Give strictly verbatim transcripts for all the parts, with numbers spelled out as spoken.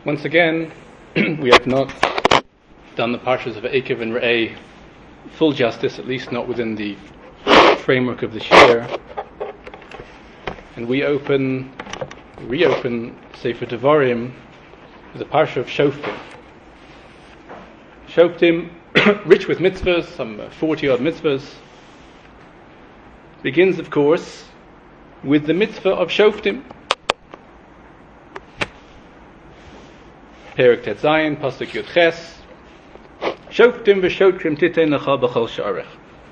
Once again, we have not done the parshas of Eikev and Re'eh full justice, at least not within the framework of the Shir. And we open, reopen Sefer Devarim with the parsha of Shoftim. Shoftim, rich with mitzvahs, some forty odd mitzvahs, begins, of course, with the mitzvah of Shoftim. Perek Tet Zayin, Pasuk Yud Ches, Shoftim v'shotrim titein lecha b'chol sha'arech.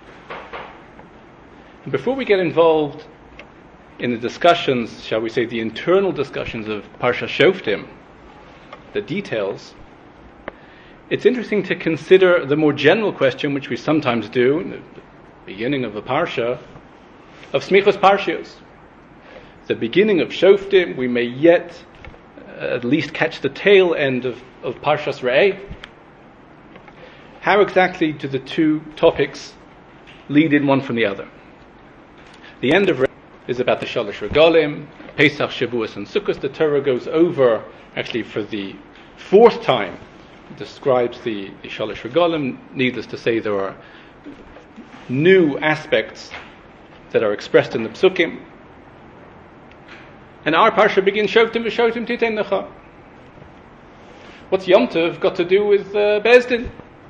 Before we get involved in the discussions, shall we say, the internal discussions of Parsha Shoftim, the details, it's interesting to consider the more general question, which we sometimes do in the beginning of a Parsha, of Smichos Parshios. The beginning of Shoftim, we may yet uh, at least catch the tail end of, of Parshas Re'eh. How exactly do the two topics lead in one from the other? The end of Re'eh is about the Shalosh Regalim, Pesach, Shavuos, and Sukkot. The Torah goes over, actually for the fourth time, describes the, the Shalosh Regalim. Needless to say, there are new aspects that are expressed in the Psukim. And our Parsha begins, Shoftim v'shotrim titein lecha. What's Yom Tov got to do with uh, Beis Din?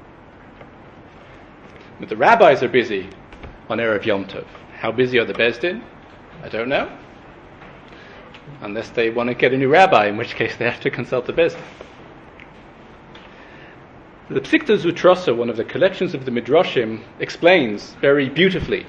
But the rabbis are busy on Erev Yom Tov. How busy are the Beis Din? I don't know. Unless they want to get a new rabbi, in which case they have to consult the Beis Din. The Psikta Zutrosa, one of the collections of the Midrashim, explains very beautifully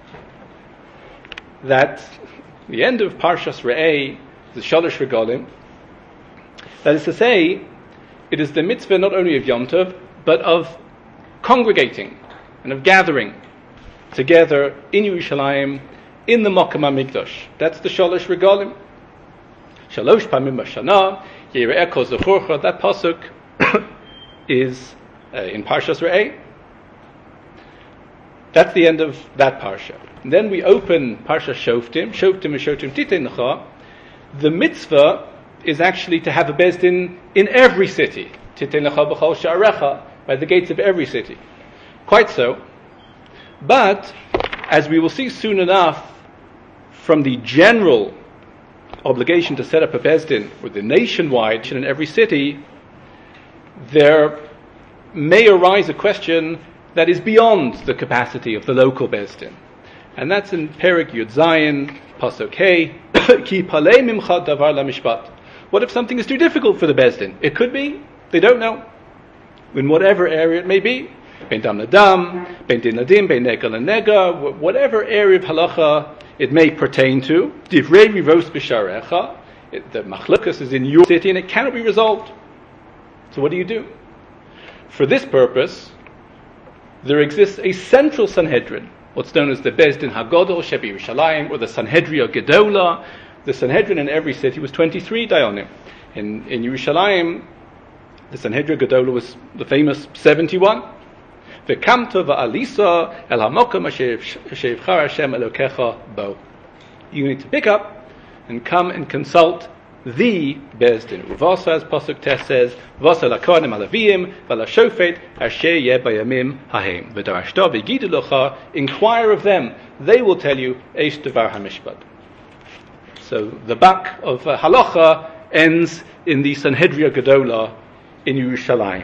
that the end of Parshas Re'eh, the Shalosh Regalim, that is to say, it is the mitzvah not only of Yom Tov, but of congregating and of gathering together in Yerushalayim, in the Mokum HaMikdash. That's the Shalosh Regalim. Shalosh Pamim B'Shana, Yere'eh Kol Zechorcha. That pasuk is uh, in Parshas Re'eh. That's the end of that parsha. And then we open Parsha Shoftim, Shoftim v'shotrim titein lecha. The mitzvah is actually to have a Beis Din in every city. Titein lecha b'chol sha'arecha, by the gates of every city. Quite so. But, as we will see soon enough, from the general obligation to set up a Beis Din, or the nationwide in every city, there may arise a question that is beyond the capacity of the local Beis Din. And that's in Perek Yud Zayin, Pasuk Hey, Ki palei mimcha davar lamishpat. What if something is too difficult for the Beis Din? It could be, they don't know. In whatever area it may be, Ben dam ladam, ben din ladim, ben nega lanega, whatever area of halacha it may pertain to, divrei rivos b'sharecha, the machlokas is in your city and it cannot be resolved. So what do you do? For this purpose, there exists a central Sanhedrin, what's known as the Beis Din HaGodol Shebi Yerushalayim, or the Sanhedria Gedola. The Sanhedrin in every city was twenty-three dayanim. In, in Yerushalayim, the Sanhedria Gedola was the famous seventy-one. V'kamta v'alisa el hamokum asher yivchar Hashem Elokecha bo. You need to pick up and come and consult the Beis Din. Uvasa, as Pasuk Tes says, Vasa lakohanim alavim v'lashofet asher yeh bayamim hahem v'darashta v'gidu lecha. Inquire of them; they will tell you eish devar hamishpat. So the buck of uh, halacha ends in the Sanhedria Gedola in Yerushalayim.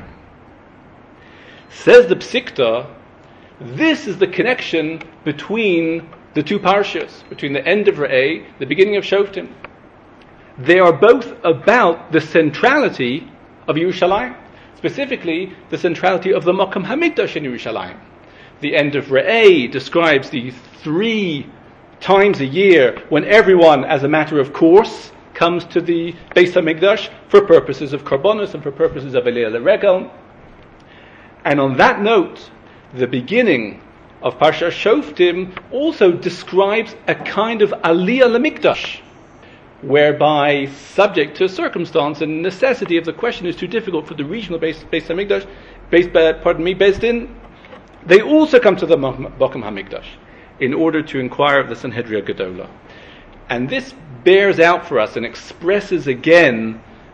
Says the Psikta, this is the connection between the two parshas, between the end of Re'eh, the beginning of Shoftim. They are both about the centrality of Yerushalayim, specifically the centrality of the Mokum HaMikdash in Yerushalayim. The end of Re'eh describes the three times a year when everyone, as a matter of course, comes to the Beis HaMikdash for purposes of Karbonos and for purposes of Eliyah L'Regel. And on that note, the beginning of Parsha Shoftim also describes a kind of Aliyah L'Mikdash, whereby, subject to circumstance and necessity, if the question is too difficult for the regional Beis HaMikdash, Beis, pardon me, Beis Din, they also come to the Mokum HaMikdash in order to inquire of the Sanhedria Gedola. And this bears out for us and expresses again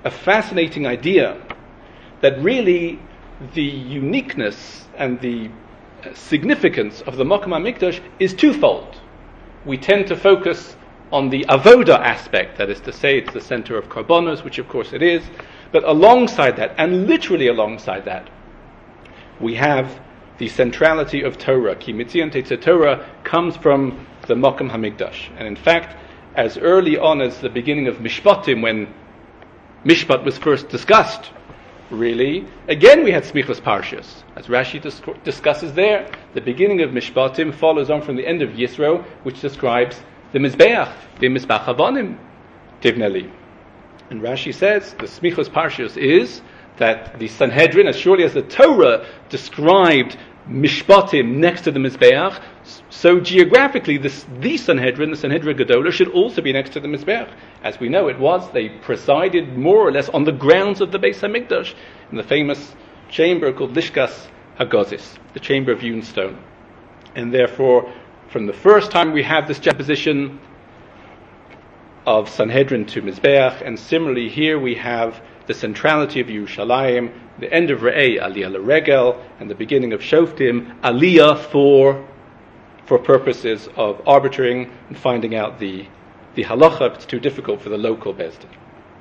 a fascinating idea that really the uniqueness and the significance of the Mokum HaMikdash is twofold. We tend to focus on the avoda aspect, that is to say, it's the center of korbanos, which of course it is, but alongside that, and literally alongside that, we have the centrality of Torah. Ki mitzion tetzeh Torah comes from the Mokum HaMikdash. And in fact, as early on as the beginning of Mishpatim, when Mishpat was first discussed, really, again we had Smichos Parshas. As Rashi dis- discusses there, the beginning of Mishpatim follows on from the end of Yisro, which describes the Mizbeach, the Mizbach Havonim, Tivneli. And Rashi says, the Smichos Parshas is that the Sanhedrin, as surely as the Torah described Mishpatim next to the Mizbeach, so geographically this, the Sanhedrin, the Sanhedrin Gedolah, should also be next to the Mizbeach. As we know it was, they presided more or less on the grounds of the Beis HaMikdash, in the famous chamber called Lishkas Hagozis, the chamber of hewn stone. And therefore, from the first time we have this juxtaposition of Sanhedrin to Mizbeach, and similarly here we have the centrality of Yerushalayim, the end of Re'eh, Aliyah L'Regel, and the beginning of Shoftim, Aliyah for for purposes of arbitrating and finding out the, the halacha if it's too difficult for the local Beis Din.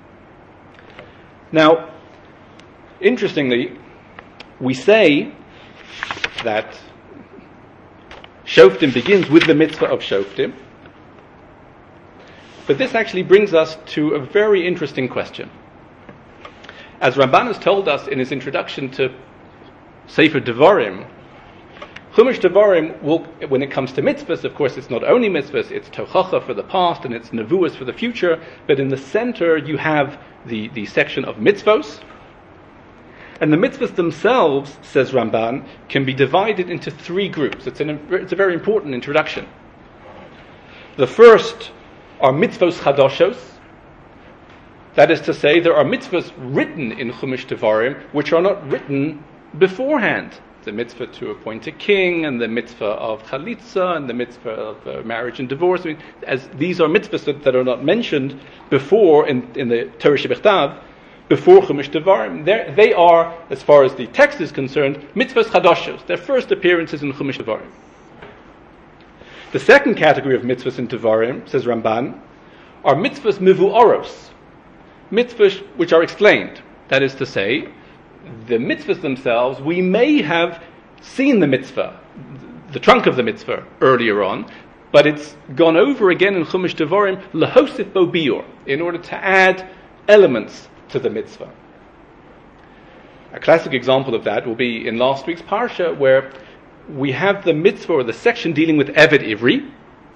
Now, interestingly, we say that Shoftim begins with the mitzvah of Shoftim, but this actually brings us to a very interesting question. As Ramban has told us in his introduction to Sefer Devarim, Chumash Devarim, will, when it comes to mitzvahs, of course, it's not only mitzvahs, it's tochacha for the past and it's nevuas for the future, but in the center you have the, the section of mitzvos. And the mitzvahs themselves, says Ramban, can be divided into three groups. It's, an, it's a very important introduction. The first are mitzvos chadoshos. That is to say, there are mitzvahs written in Chumash Devarim which are not written beforehand. The mitzvah to appoint a king, and the mitzvah of chalitza, and the mitzvah of uh, marriage and divorce. I mean, as these are mitzvahs that, that are not mentioned before in, in the Torah Shebechtav, before Chumash Devarim. They are, as far as the text is concerned, mitzvahs chadoshos, their first appearances in Chumash Devarim. The second category of mitzvahs in Devarim, says Ramban, are mitzvahs mivu'oros, mitzvahs which are explained. That is to say, the mitzvahs themselves, we may have seen the mitzvah, the trunk of the mitzvah, earlier on, but it's gone over again in Chumash Devarim, lahosif bo biur, in order to add elements to the mitzvah. A classic example of that will be in last week's parsha, where we have the mitzvah, or the section dealing with Eved Ivri,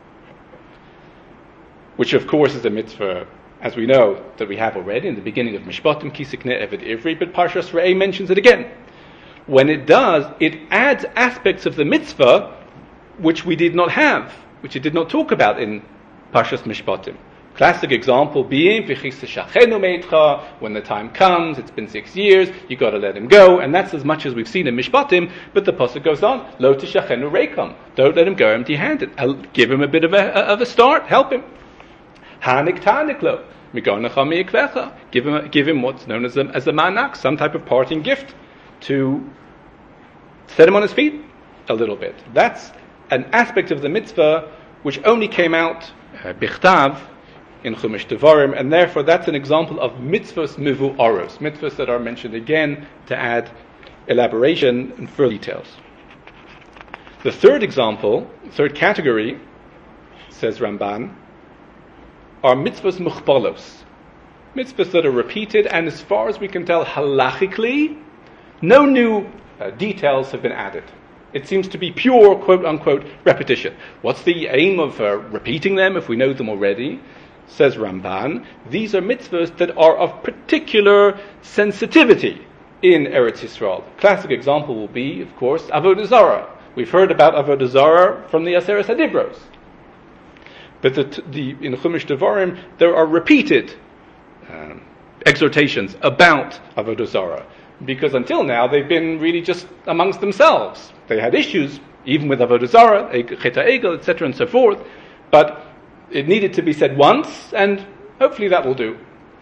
which of course is a mitzvah, as we know, that we have already in the beginning of Mishpatim, Kisikne Eved Ivri, but Parshas Re'eh mentions it again. When it does, it adds aspects of the mitzvah which we did not have, which it did not talk about in Parshas Mishpatim. Classic example being, when the time comes, it's been six years, you got to let him go, and that's as much as we've seen in Mishpatim, but the pasuk goes on, Lo tishachenu reikam, don't let him go empty-handed. I'll give him a bit of a, of a start, help him. Hanik taniklo, give him, give him what's known as a, as a manak, some type of parting gift to set him on his feet a little bit. That's an aspect of the mitzvah which only came out uh, bichtav in Chumash Devarim, and therefore that's an example of mitzvahs mivu oros, mitzvahs that are mentioned again to add elaboration and further details. The third example, third category, says Ramban, are mitzvahs muchbalos, mitzvahs that are repeated, and as far as we can tell halachically, no new uh, details have been added. It seems to be pure, quote-unquote, repetition. What's the aim of uh, repeating them if we know them already? Says Ramban, these are mitzvahs that are of particular sensitivity in Eretz Yisrael. Classic example will be, of course, Avodah Zarah. We've heard about Avodah Zarah from the Aseret HaDibros. But the, the, in Chumash Devarim, there are repeated um, exhortations about Avodah Zarah. Because until now, they've been really just amongst themselves. They had issues, even with Avodah Zarah, Chet HaEgel, et cetera, and so forth. But it needed to be said once, and hopefully that will do.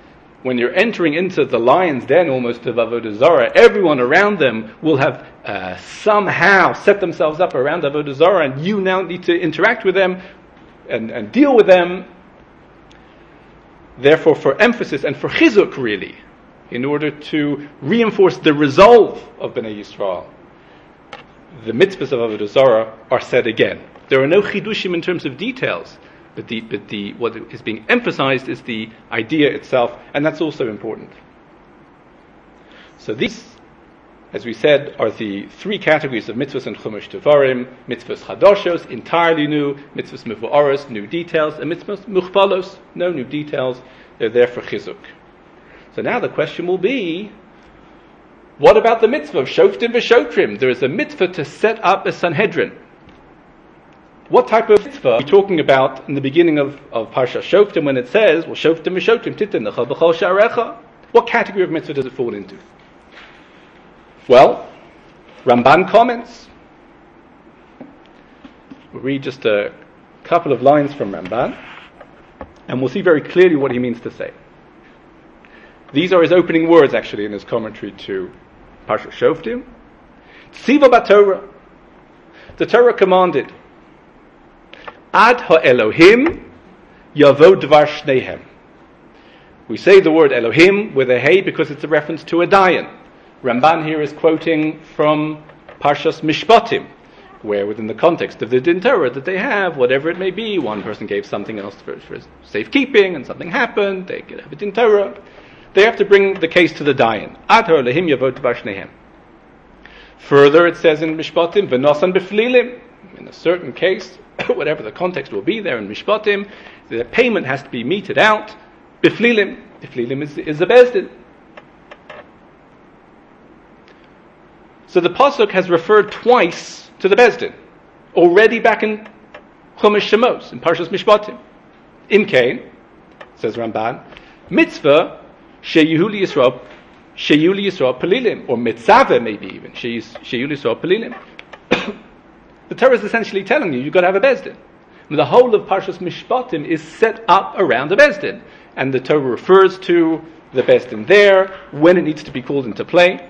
when you're entering into the lion's den almost of Avodah Zarah, everyone around them will have uh, somehow set themselves up around Avodah Zarah, and you now need to interact with them and, and deal with them. Therefore, for emphasis and for chizuk, really, in order to reinforce the resolve of Bnei Yisrael, the mitzvahs of Avodah Zarah are said again. There are no chidushim in terms of details, but the but the what is being emphasized is the idea itself, and that's also important. So these, as we said, are the three categories of mitzvahs and chumash devarim: mitzvahs chadoshos, entirely new; mitzvahs mevuaros, new details; and mitzvahs muchbalos, no new details. They're there for chizuk. So now the question will be, what about the mitzvah of shoftim v'shotrim? There is a mitzvah to set up a Sanhedrin. What type of mitzvah are we talking about in the beginning of, of Parsha Shoftim when it says, well, shoftim v'shotrim titin lecha b'chol sha'arecha? What category of mitzvah does it fall into? Well, Ramban comments. We'll read just a couple of lines from Ramban, and we'll see very clearly what he means to say. These are his opening words, actually, in his commentary to Parsha Shoftim. Tziva b'Torah. The Torah commanded, Ad ha-Elohim yavo dvar shnehem. We say the word Elohim with a hey because it's a reference to a dayan. Ramban here is quoting from Parshas Mishpatim, where within the context of the Din Torah that they have, whatever it may be, one person gave something else for, for safekeeping and something happened, they could have a Din Torah. They have to bring the case to the dayan. Ad ha-Elohim yavo dvar shnehem. Further, it says in Mishpatim, v'nosan b'flilim. In a certain case, whatever the context will be there in Mishpatim, the payment has to be meted out. Biflilim. Biflilim is, is a bezdin. So the Pasuk has referred twice to the bezdin, already back in Chumash Shemos, in Parshas Mishpatim. In Cain, says Ramban, mitzvah sheyuli Yisrael, sheyuli Yisrael pelilim, or mitzaveh maybe even, sheyuli Yisrael pelilim. The Torah is essentially telling you, you've got to have a bezdin. And the whole of Parshas Mishpatim is set up around a bezdin. And the Torah refers to the bezdin there, when it needs to be called into play.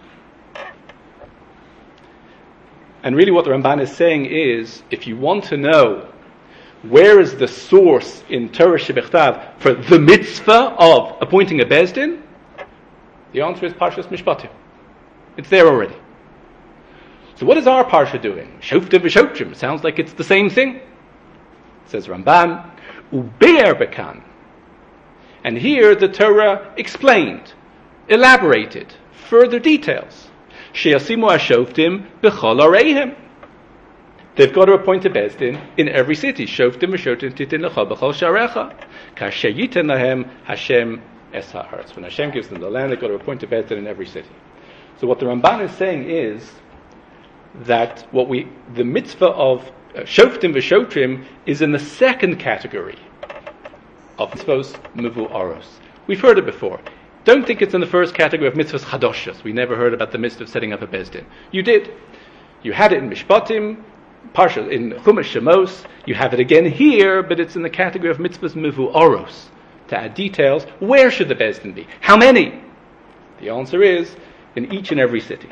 And really what the Ramban is saying is, if you want to know where is the source in Torah Shebechtav for the mitzvah of appointing a bezdin, the answer is Parshas Mishpatim. It's there already. So what is our parsha doing? Shoftim v'shotrim. Sounds like it's the same thing. Says Ramban, ube'er bekan. And here the Torah explained, elaborated, further details. She'asimu ha'shoftim b'chol areihem. They've got to appoint a bezdin in every city. Shoftim v'shotrim titin lecha b'chol sharecha. Kasher yiten lahem Hashem es ha'aretz. When Hashem gives them the land, they've got to appoint a bezdin in every city. So what the Ramban is saying is that what we the mitzvah of uh, shoftim v'shotrim is in the second category of mitzvos mevuaros. We've heard it before. Don't think it's in the first category of mitzvos chadoshos. We never heard about the mitzvah of setting up a bezdin. You did. You had it in Mishpatim, Parsha in Chumash Shemos. You have it again here, but it's in the category of mitzvos mevuaros. To add details, where should the bezdin be? How many? The answer is in each and every city.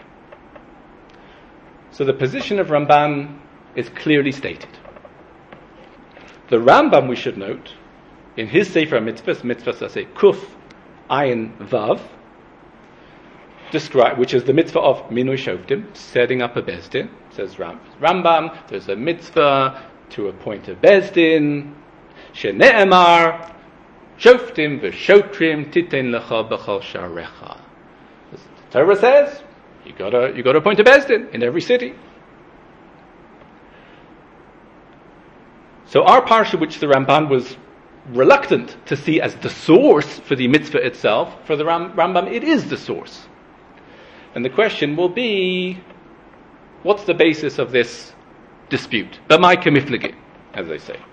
So the position of Ramban is clearly stated. The Rambam, we should note, in his Sefer Mitzvahs, Mitzvahs I say Kuf Ayin Vav, describe, which is the mitzvah of Minui Shoftim, setting up a bezdin, says Ram, Rambam, there's a mitzvah to appoint a bezdin, Shene'emar, Shoftim v'shotrim titen lecha b'chol sharecha. The Torah says, You gotta, you gotta appoint a bezdin in every city. So our parsha, which the Ramban was reluctant to see as the source for the mitzvah itself, for the Ram, Rambam, it is the source. And the question will be, what's the basis of this dispute? B'mai kemiflegi, as they say.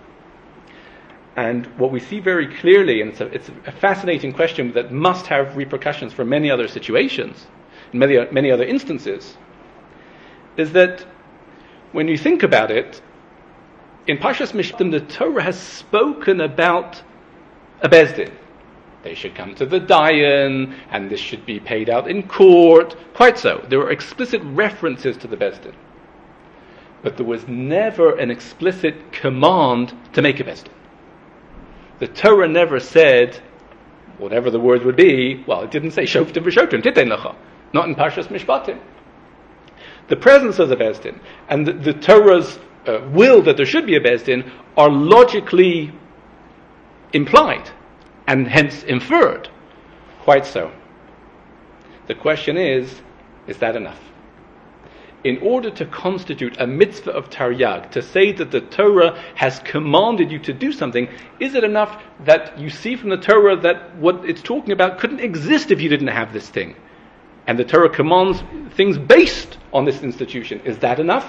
And what we see very clearly, and it's a, it's a fascinating question that must have repercussions for many other situations, in many, many other instances, is that when you think about it, in Parshas Mishpatim, the Torah has spoken about a bezdin. they should come to the Dayan, and this should be paid out in court. Quite so. There were explicit references to the Beis Din. But there was never an explicit command to make a Beis Din. The Torah never said, whatever the word would be, well, it didn't say Shoftim v'Shoftim, Titein Lecha, not in Parshas Mishpatim. The presence of the Beis Din and the, the Torah's uh, will that there should be a Beis Din are logically implied and hence inferred. Quite so. The question is, is that enough? In order to constitute a mitzvah of Taryag, to say that the Torah has commanded you to do something, is it enough that you see from the Torah that what it's talking about couldn't exist if you didn't have this thing? And the Torah commands things based on this institution. Is that enough?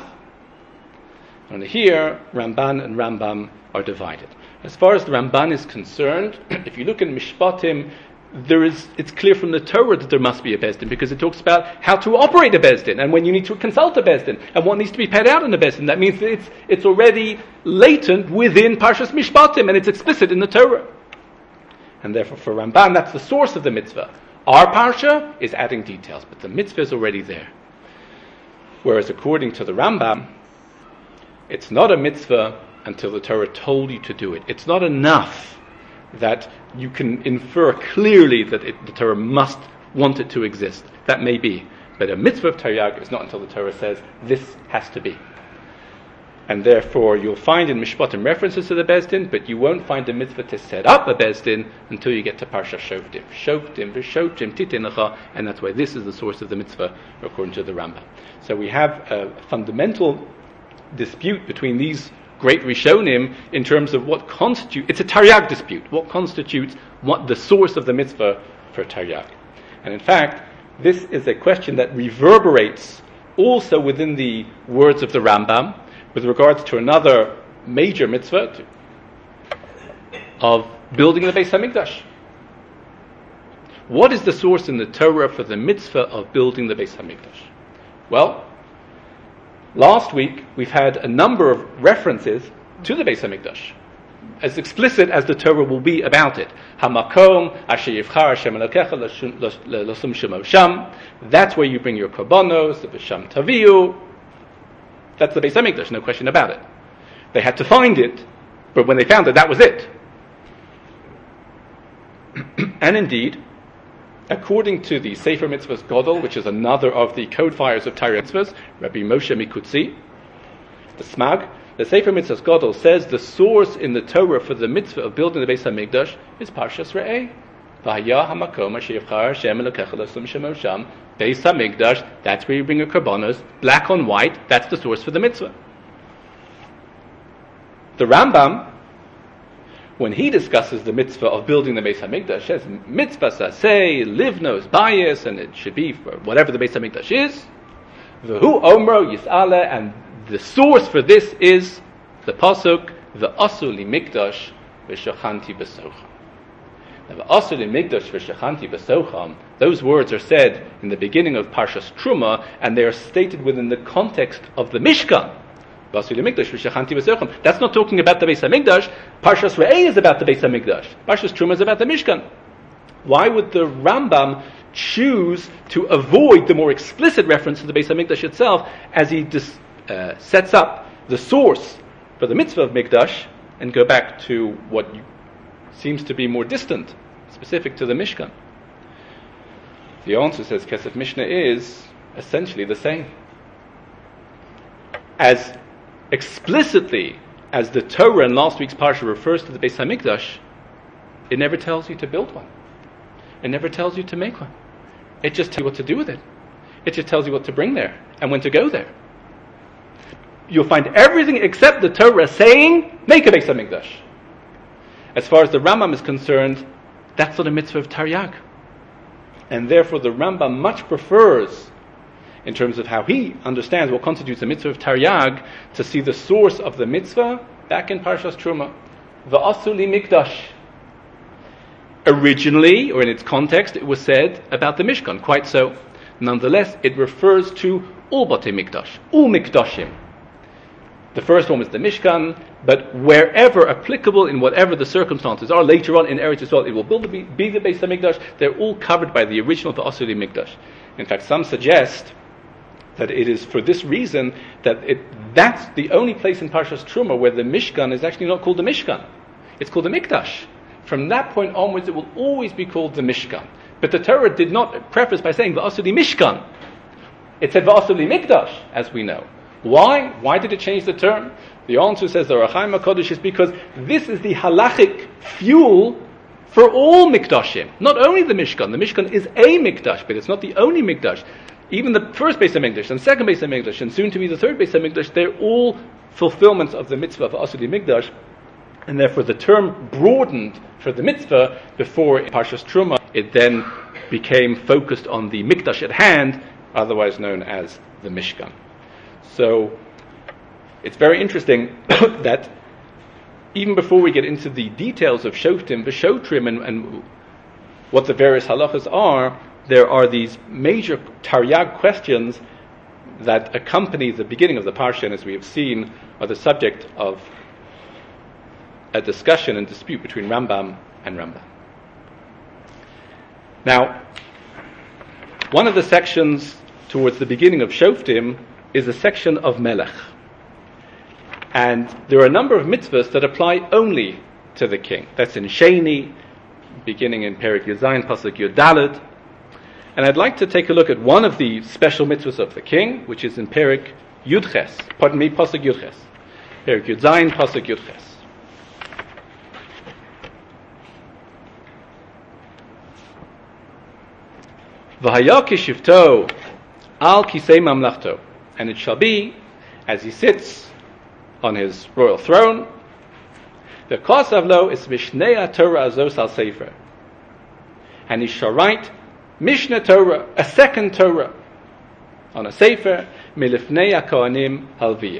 And here, Ramban and Rambam are divided. As far as the Ramban is concerned, if you look in Mishpatim, there is, it's clear from the Torah that there must be a Beis Din, because it talks about how to operate a Beis Din and when you need to consult a Beis Din and what needs to be paid out in a Beis Din. That means that it's, it's already latent within Parshas Mishpatim and it's explicit in the Torah. And therefore for Ramban, that's the source of the mitzvah. Our Parsha is adding details, but the mitzvah is already there. Whereas according to the Rambam, it's not a mitzvah until the Torah told you to do it. It's not enough that you can infer clearly that it, the Torah must want it to exist. That may be. But a mitzvah of Taryag is not until the Torah says, this has to be. And therefore, you'll find in Mishpatim references to the Beis Din, but you won't find a mitzvah to set up a Beis Din until you get to Parsha Shoftim. Shoftim, v'Shoftim, Titein Lecha, and that's why this is the source of the mitzvah, according to the Rambam. So we have a fundamental dispute between these great Rishonim in terms of what constitutes, it's a Taryag dispute, what constitutes what the source of the mitzvah for Taryag. And in fact, this is a question that reverberates also within the words of the Rambam, with regards to another major mitzvah to, of building the Beis HaMikdash. What is the source in the Torah for the mitzvah of building the Beis HaMikdash? Well, last week we've had a number of references to the Beis HaMikdash, as explicit as the Torah will be about it. Hamakom asher yivchar Hashem Elokecha losum shemo sham. That's where you bring your korbanos, the v'sham taviu. That's the Beis HaMikdash, no question about it. They had to find it, but when they found it, that was it. And indeed, according to the Sefer Mitzvahs Godel, which is another of the codifiers of Torah mitzvahs, Rabbi Moshe Mikutzi, the Smag, the Sefer Mitzvahs Godel says the source in the Torah for the mitzvah of building the Beis HaMikdash is Parshas Re'eh. V'haya hamakom asher yivchar Hashem Elokecha losum shemo sham. Beis HaMikdash, that's where you bring your korbanos, black on white, that's the source for the mitzvah. The Rambam, when he discusses the mitzvah of building the Beis HaMikdash, says, mitzvah saseh, livnos bayis, and it should be for whatever the Beis HaMikdash is. V'hu omro yis'ale, and the source for this is the pasuk, v'asu li mikdash v'shachanti b'socham. Now, v'asu li mikdash v'shachanti b'socham, those words are said in the beginning of Parshas Truma, and they are stated within the context of the Mishkan. That's not talking about the Beis HaMikdash. Parshas Re'eh is about the Beis HaMikdash. Parshas Truma is about the Mishkan. Why would the Rambam choose to avoid the more explicit reference to the Beis HaMikdash itself as he dis, uh, sets up the source for the mitzvah of Mikdash and go back to what seems to be more distant, specific to the Mishkan? The answer, says Kesef Mishnah, is essentially the same. As explicitly as the Torah in last week's parsha refers to the Beis HaMikdash, it never tells you to build one. It never tells you to make one. It just tells you what to do with it. It just tells you what to bring there and when to go there. You'll find everything except the Torah saying, make a Beis HaMikdash. As far as the Rambam is concerned, that's not a mitzvah of Taryag. And therefore the Rambam much prefers, in terms of how he understands what constitutes the mitzvah of Taryag, to see the source of the mitzvah back in Parshas Truma. V'asu li mikdash. Originally, or in its context, it was said about the Mishkan, quite so. Nonetheless, it refers to all Batei Mikdash, all Mikdashim. The first one was the Mishkan, but wherever applicable, in whatever the circumstances are, later on in Eretz Yisrael, it will build be, be the Beis HaMikdash. They're all covered by the original V'asuli Mikdash. In fact, some suggest that it is for this reason that it, that's the only place in Parshas Truma where the Mishkan is actually not called the Mishkan. It's called the Mikdash. From that point onwards, it will always be called the Mishkan. But the Torah did not preface by saying V'asuli Mishkan. It said V'asuli Mikdash, as we know. Why? Why did it change the term? The answer, says the Ohr HaChaim HaKadosh, is because this is the halachic fuel for all Mikdashim. Not only the Mishkan. The Mishkan is a Mikdash, but it's not the only Mikdash. Even the first Beis HaMikdash and second Beis HaMikdash and soon to be the third Beis HaMikdash, they're all fulfillments of the mitzvah of Asuli Mikdash, and therefore the term broadened for the mitzvah before in Parshas Truma. It then became focused on the Mikdash at hand, otherwise known as the Mishkan. So it's very interesting that even before we get into the details of Shoftim, V'Shotrim, and, and what the various halachas are, there are these major Taryag questions that accompany the beginning of the parsha, and as we have seen, are the subject of a discussion and dispute between Rambam and Rambam. Now, one of the sections towards the beginning of Shoftim is a section of Melech. And there are a number of mitzvahs that apply only to the king. That's in Sheni, beginning in Perek Yuzayin, Pasuk Yud Daled. And I'd like to take a look at one of the special mitzvahs of the king, which is in Perek Yudches. Pardon me, Pasuk Yudches. Perek Yuzayin, Pasuk Yudches. V'haya kishivto al kisei mamlachto. And it shall be, as he sits on his royal throne, the kosav lo is mishnei Torah azos al sefer, and he shall write Mishnah Torah, a second Torah, on a sefer milifnei kohanim halviyim.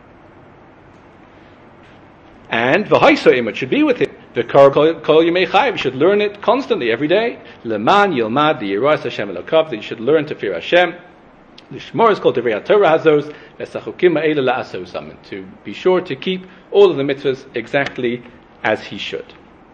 And v'haiso it should be with him. The kol kol yemei chayv, you should learn it constantly, every day. Leman yilmad diyiras Hashem elokav, that you should learn to fear Hashem. Lishmor is called Devrei Torah hazos, lesachukim ha'ela la'asosam, to be sure to keep all of the mitzvahs exactly as he should.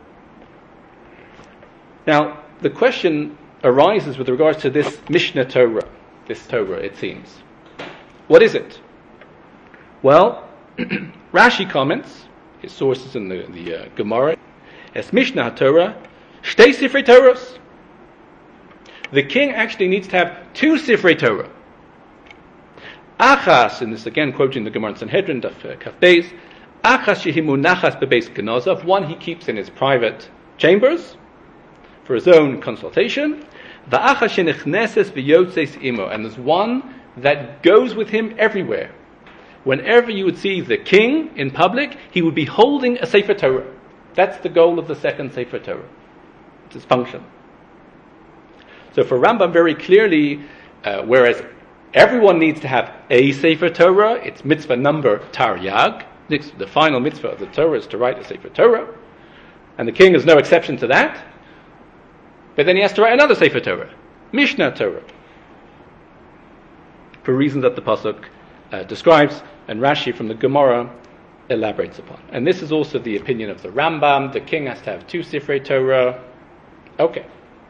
Now, the question arises with regards to this Mishnah Torah, this Torah, it seems. What is it? Well, Rashi comments, his sources in the, the uh, Gemara, as Mishnah Torah, Shtei Sifrei Torahs. The king actually needs to have two Sifrei Torah. Achas, and this again quoting the Gemara in Sanhedrin, Daf Kaf Beis, Achas shehimu nachas bebeis genazav, one he keeps in his private chambers for his own consultation. Va'achas shenichneses v'yotzes imo, and there's one that goes with him everywhere. Whenever you would see the king in public, he would be holding a Sefer Torah. That's the goal of the second Sefer Torah. It's its function. So for Rambam, very clearly, uh, whereas everyone needs to have a Sefer Torah, it's mitzvah number Taryag. The final mitzvah of the Torah is to write a Sefer Torah. And the king is no exception to that. But then he has to write another Sefer Torah, Mishnah Torah, for reasons that the Pasuk uh, describes, and Rashi from the Gemara elaborates upon. And this is also the opinion of the Rambam. The king has to have two Sifrei Torah. Okay.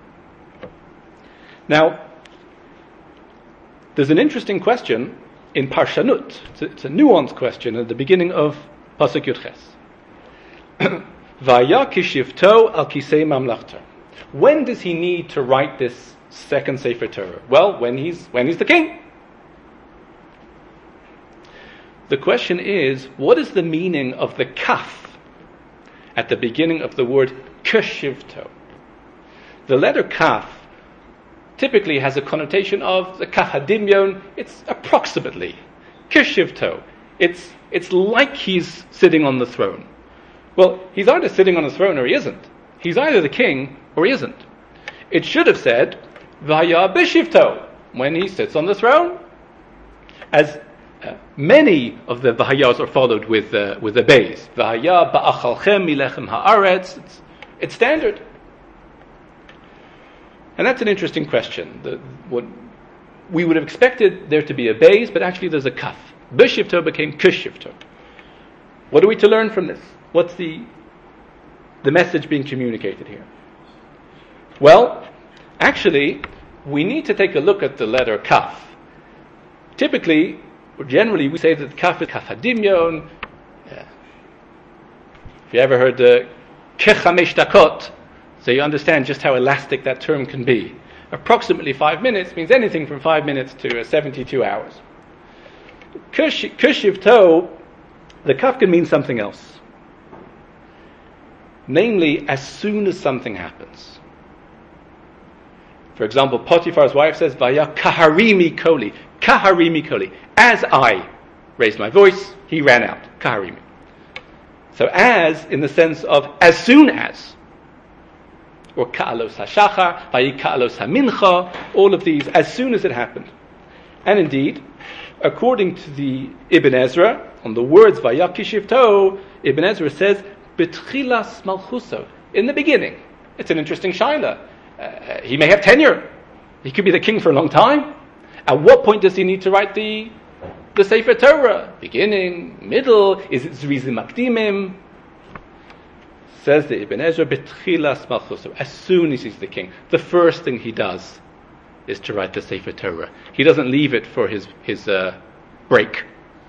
Now, there's an interesting question in Parshanut. It's a, it's a nuanced question at the beginning of Pasuk Yudches. Vaya kishivto al kisei mamlachto. When does he need to write this second Sefer Torah? Well, when he's when he's the king. The question is, what is the meaning of the kaf at the beginning of the word kishivto? The letter kaf typically has a connotation of the kaf hadimyon. It's approximately kishivto. It's it's like he's sitting on the throne. Well, he's either sitting on the throne or he isn't. He's either the king or he isn't. It should have said vaya b'shivto, when he sits on the throne, as uh, many of the vayas are followed with uh, with the bays. Vaya ba'achalchem milechem haaretz. It's, it's standard. And that's an interesting question. The, what we would have expected there to be a bays, but actually there's a kaf. B'shivto became kishivto. What are we to learn from this? What's the the message being communicated here? Well, actually, we need to take a look at the letter Kaf. Typically, or generally, we say that Kaf is Kaf Hadimyon. Yeah. If you ever heard the Kechamesh Dakot, so you understand just how elastic that term can be. Approximately five minutes means anything from five minutes to uh, seventy-two hours. Kushiv To, the Kaf can mean something else. Namely, as soon as something happens. For example, Potiphar's wife says, Vaya kaharimi koli. Kaharimi koli. As I raised my voice, he ran out. Kaharimi. So as, in the sense of as soon as. Or ka'alos hashachar, vayi ka'alos hamincha. All of these, as soon as it happened. And indeed, according to the Ibn Ezra, on the words Vaya kishiv to, Ibn Ezra says, B'tchilas malchuso. In the beginning. It's an interesting shaila. Uh, he may have tenure. He could be the king for a long time. At what point does he need to write the the Sefer Torah? Beginning, middle, is it Zrizim Makdimim? Says the Ibn Ezra, B'tchilas malchuso. As soon as he's the king, the first thing he does is to write the Sefer Torah. He doesn't leave it for his his uh, break.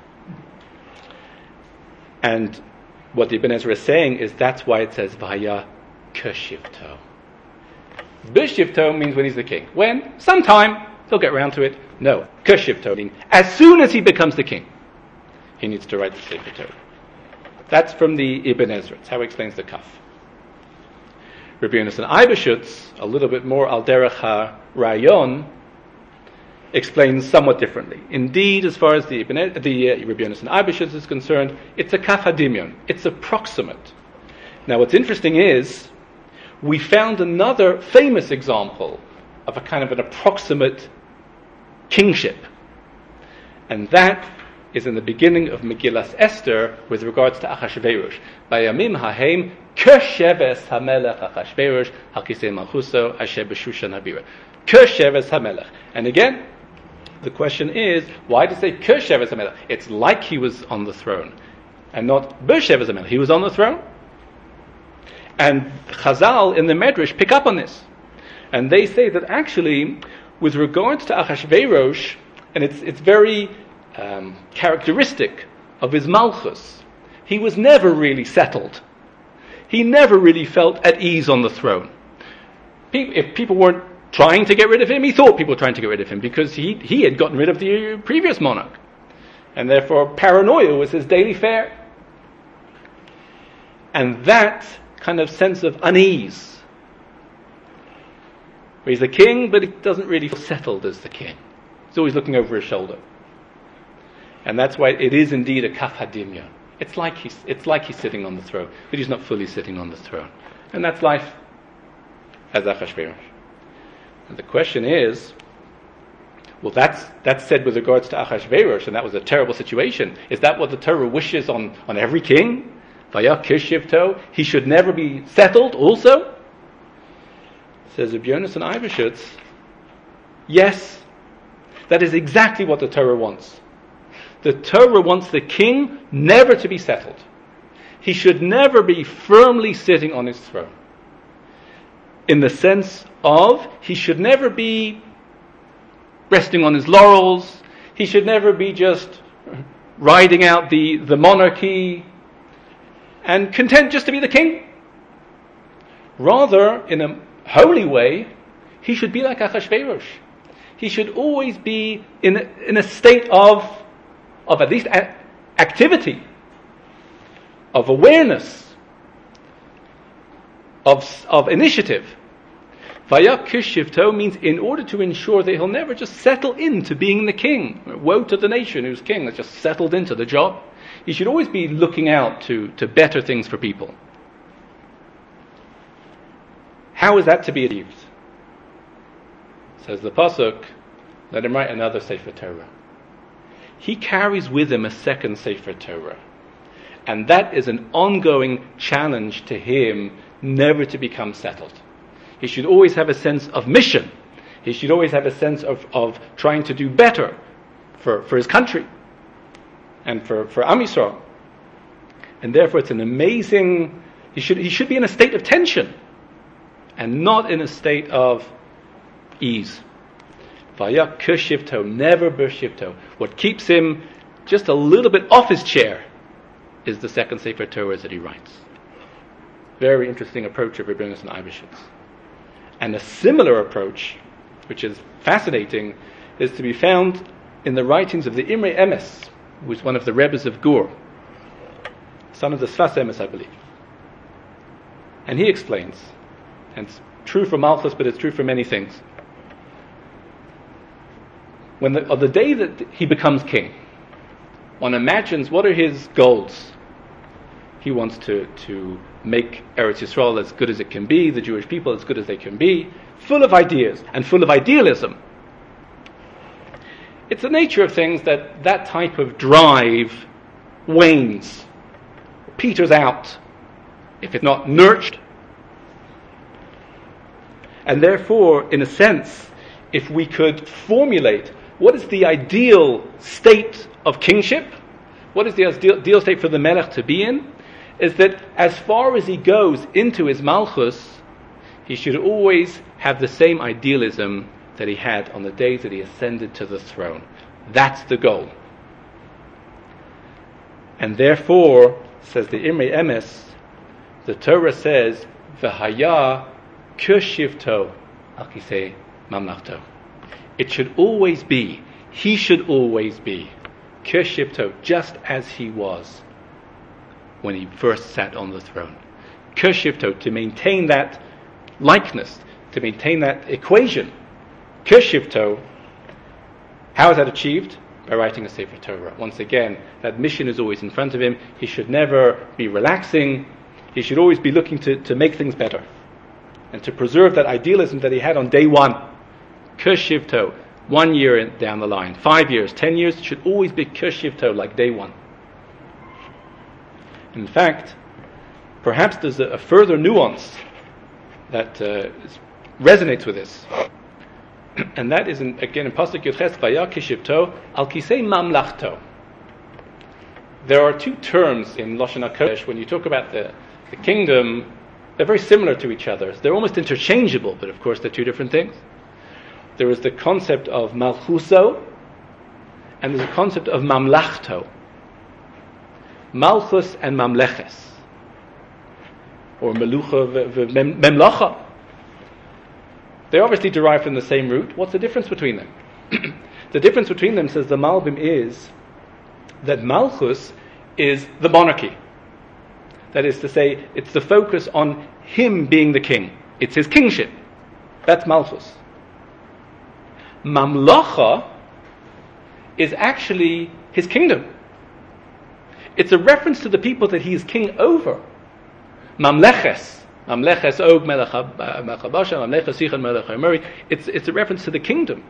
And what Ibn Ezra is saying is that's why it says Vaya Keshivto. B'shivto means when he's the king. When? Sometime. He'll get round to it. No. Keshivto means as soon as he becomes the king, he needs to write the Sefer Torah. That's from the Ibn Ezra. That's how he explains the Kaf. Rabbi Yonasan Eibeshutz, a little bit more al derech ha-rayon, explains somewhat differently. Indeed, as far as the, Ibn, the uh, Rabbi Yonasan Eibeshutz is concerned, it's a kaf hadimyon. It's approximate. Now, what's interesting is we found another famous example of a kind of an approximate kingship, and that is in the beginning of Megillas Esther with regards to Achashverosh. Bayamim hahem kesheves hamelech Achashverosh hakisei malchuso asher b'shushan habira. Kesheves hamelech. And again, the question is, why does it say kesheves hamelech? It's like he was on the throne, and not b'sheves hamelech. He was on the throne. And Chazal in the Medrash pick up on this, and they say that actually, with regards to Achashverosh, and it's it's very Um, characteristic of his malchus, he was never really settled. He never really felt at ease on the throne. Pe- if people weren't trying to get rid of him, he thought people were trying to get rid of him because he, he had gotten rid of the previous monarch. And therefore paranoia was his daily fare. And that kind of sense of unease, where he's the king, but he doesn't really feel settled as the king. He's always looking over his shoulder. And that's why it is indeed a kaf hadimya. It's like he's it's like he's sitting on the throne, but he's not fully sitting on the throne. And that's life as Achashverosh. And the question is, well, that's that's said with regards to Achashverosh, and that was a terrible situation. Is that what the Torah wishes on, on every king? Vaya kishivto, he should never be settled also? Says Rabbi Yonasan Eibeshutz, yes, that is exactly what the Torah wants. The Torah wants the king never to be settled. He should never be firmly sitting on his throne. In the sense of, he should never be resting on his laurels. He should never be just riding out the, the monarchy and content just to be the king. Rather, in a holy way, he should be like Achashverosh. He should always be in a, in a state of of at least a- activity, of awareness, of, of initiative. Vaya kishivto means in order to ensure that he'll never just settle into being the king. Woe to the nation whose king has just settled into the job. He should always be looking out to, to better things for people. How is that to be achieved? Says the Pasuk, let him write another Sefer Torah. He carries with him a second Sefer Torah. And that is an ongoing challenge to him never to become settled. He should always have a sense of mission. He should always have a sense of, of trying to do better for, for his country and for, for Am Yisrael. And therefore it's an amazing, he should, he should be in a state of tension and not in a state of ease. Vaya kushivto, never bershivto. What keeps him just a little bit off his chair is the second Sefer Torah that he writes. Very interesting approach of Rebbeinu and Eibeshitz. And a similar approach, which is fascinating, is to be found in the writings of the Imre Emes, who was one of the Rebbes of Gur, son of the Sfas Emes, I believe. And he explains, and it's true for Malchus, but it's true for many things. When the, on the day that he becomes king, one imagines what are his goals. He wants to, to make Eretz Yisrael as good as it can be, the Jewish people as good as they can be, full of ideas and full of idealism. It's the nature of things that that type of drive wanes, peters out, if it's not nurtured. And therefore, in a sense, if we could formulate what is the ideal state of kingship, what is the ideal state for the Melech to be in, is that as far as he goes into his Malchus, he should always have the same idealism that he had on the day that he ascended to the throne. That's the goal. And therefore, says the Imre Emes, the Torah says, V'haya kushivto al kisei mamlachto. It should always be, he should always be, kushivto, just as he was when he first sat on the throne. Kushivto, to maintain that likeness, to maintain that equation. Kushivto, how is that achieved? By writing a Sefer Torah. Once again, that mission is always in front of him. He should never be relaxing. He should always be looking to, to make things better and to preserve that idealism that he had on day one. Kushivto, one year in, down the line, five years, ten years, it should always be kushivto, like day one. In fact, perhaps there's a, a further nuance that uh, resonates with this. And that is, in, again, in Pasuk Yudches, Vaya kishivto al kisei mamlachto. There are two terms in Lashon HaKodesh, when you talk about the, the kingdom, they're very similar to each other. They're almost interchangeable, but of course they're two different things. There is the concept of malchuso, and there's a concept of mamlachto. Malchus and mamleches, or melucha v'memlacha. They obviously derive from the same root. What's the difference between them? The difference between them, says the Malbim, is that Malchus is the monarchy. That is to say, it's the focus on him being the king. It's his kingship. That's Malchus. Mamlacha is actually his kingdom. It's a reference to the people that he is king over. Mamleches. Mamleches Og Melech HaBashan, Mamleches Sichon Melech HaMori. It's it's a reference to the kingdom.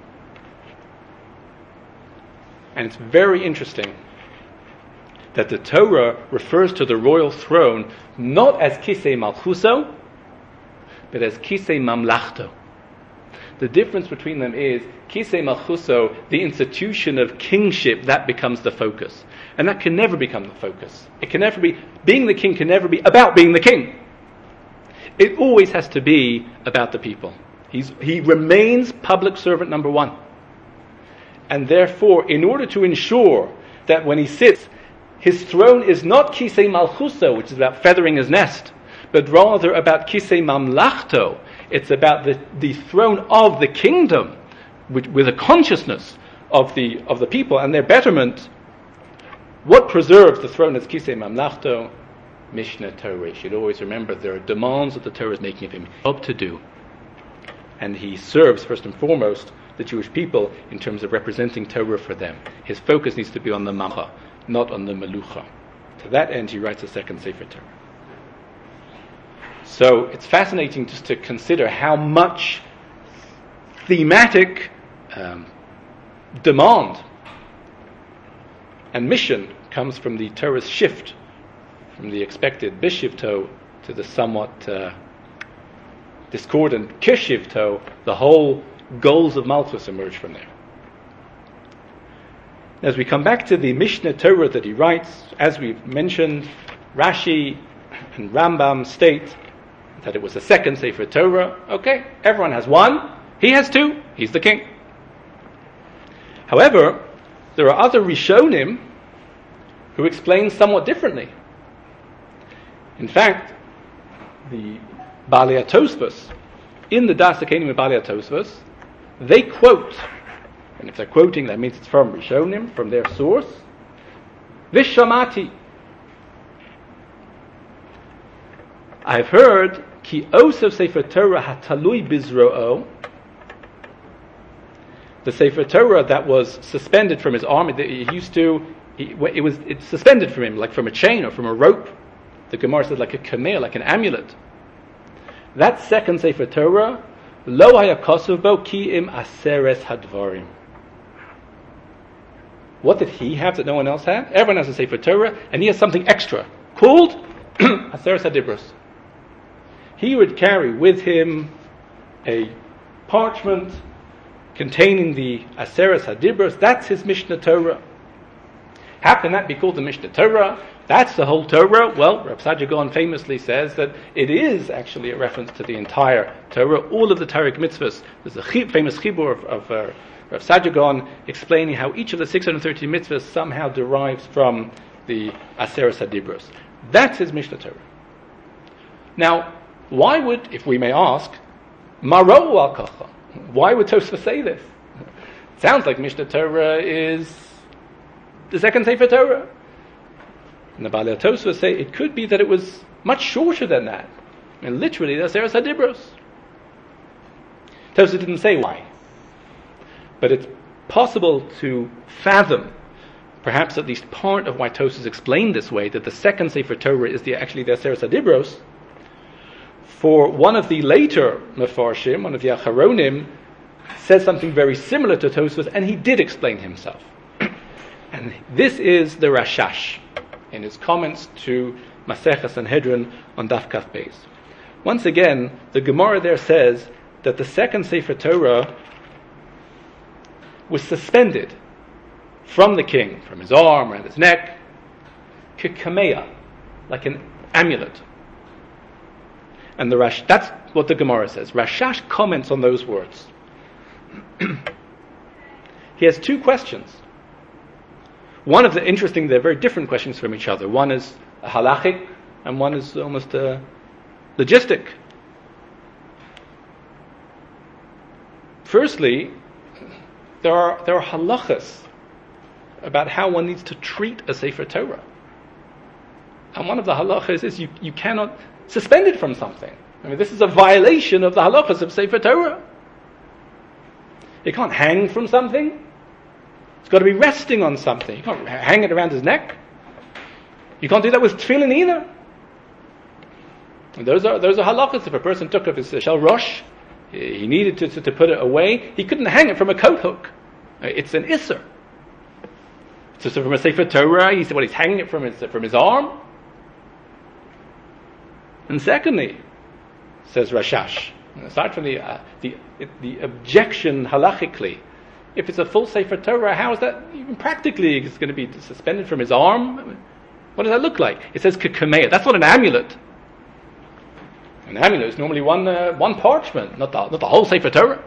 And it's very interesting that the Torah refers to the royal throne not as Kisei Malchuso, but as Kisei Mamlachto. The difference between them is Kisei Malchuso, the institution of kingship, that becomes the focus. And that can never become the focus. It can never be, being the king can never be about being the king. It always has to be about the people. He's, he remains public servant number one. And therefore, in order to ensure that when he sits, his throne is not Kisei Malchuso, which is about feathering his nest, but rather about Kisei Mamlachto. It's about the, the throne of the kingdom, with, with a consciousness of the of the people and their betterment. What preserves the throne as Kisei Mamlachto? Mishnah Torah. You should always remember there are demands that the Torah is making of him, job to do. And he serves, first and foremost, the Jewish people in terms of representing Torah for them. His focus needs to be on the Macha, not on the Melucha. To that end, he writes a second Sefer Torah. So it's fascinating just to consider how much thematic um, demand and mission comes from the Torah's shift from the expected bishivto to the somewhat uh, discordant kishivto. The whole goals of Malchus emerge from there. As we come back to the Mishnah Torah that he writes, as we've mentioned, Rashi and Rambam state that it was the second Sefer Torah. Okay, everyone has one. He has two. He's the king. However, there are other Rishonim who explain somewhat differently. In fact, the Balei HaTosfos, in the Das HaKenim of Balei HaTosfos, they quote, and if they're quoting, that means it's from Rishonim, from their source, Vishamati. I've heard, Ki Osef Sefer Torah hatalui bizro'o, the Sefer Torah that was suspended from his arm. He used to, he, it was it's suspended from him, like from a chain or from a rope. The Gemara says like a kameh, like an amulet. That second Sefer Torah, lo haya kosuv bo ki im aseres hadvarim. What did he have that no one else had? Everyone has a Sefer Torah, and he has something extra called aseres hadibros. He would carry with him a parchment containing the Aseres HaDibros. That's his Mishnah Torah. How can that be called the Mishnah Torah? That's the whole Torah. Well, Rav Saadia Gaon famously says that it is actually a reference to the entire Torah, all of the Torah mitzvahs. There's a chi- famous chibur of, of uh, Rav Saadia Gaon explaining how each of the six hundred thirty mitzvahs somehow derives from the Aseres HaDibros. That's his Mishnah Torah. Now, why would, if we may ask, Maro al Kacha? Why would Tosfos say this? It sounds like Mishnah Torah is the second Sefer Torah. And the Balei Tosfos say it could be that it was much shorter than that. And literally, that's Aseres HaDibros. Tosfos didn't say why. But it's possible to fathom, perhaps at least part of why Tosfos explained this way, that the second Sefer Torah is the, actually the Aseres HaDibros. For one of the later Mefarshim, one of the Acharonim, says something very similar to Tosfos, and he did explain himself. And this is the Rashash, in his comments to Masechah Sanhedrin on Daf Kaf Beis. Once again, the Gemara there says that the second Sefer Torah was suspended from the king, from his arm, around his neck, kikameya, like an amulet. And the Rash, that's what the Gemara says. Rashash comments on those words. He has two questions. One of the interesting, they're very different questions from each other. One is a halachic, and one is almost a logistic. Firstly, there are there are halachas about how one needs to treat a Sefer Torah. And one of the halachas is you, you cannot suspend it from something. I mean, this is a violation of the halachas of Sefer Torah. You can't hang from something. It's got to be resting on something. You can't hang it around his neck. You can't do that with tefillin either. And those are those are halachas. If a person took off his shel rosh, he needed to, to, to put it away, he couldn't hang it from a coat hook. It's an isser. So, so from a Sefer Torah, he said, well, he's hanging it from his from his arm. And secondly, says Rashash, aside from the uh, the the objection halachically, if it's a full Sefer Torah, how is that even practically it's going to be suspended from his arm? I mean, what does that look like? It says kikameya. That's not an amulet. An amulet is normally one uh, one parchment, not the not the whole Sefer Torah.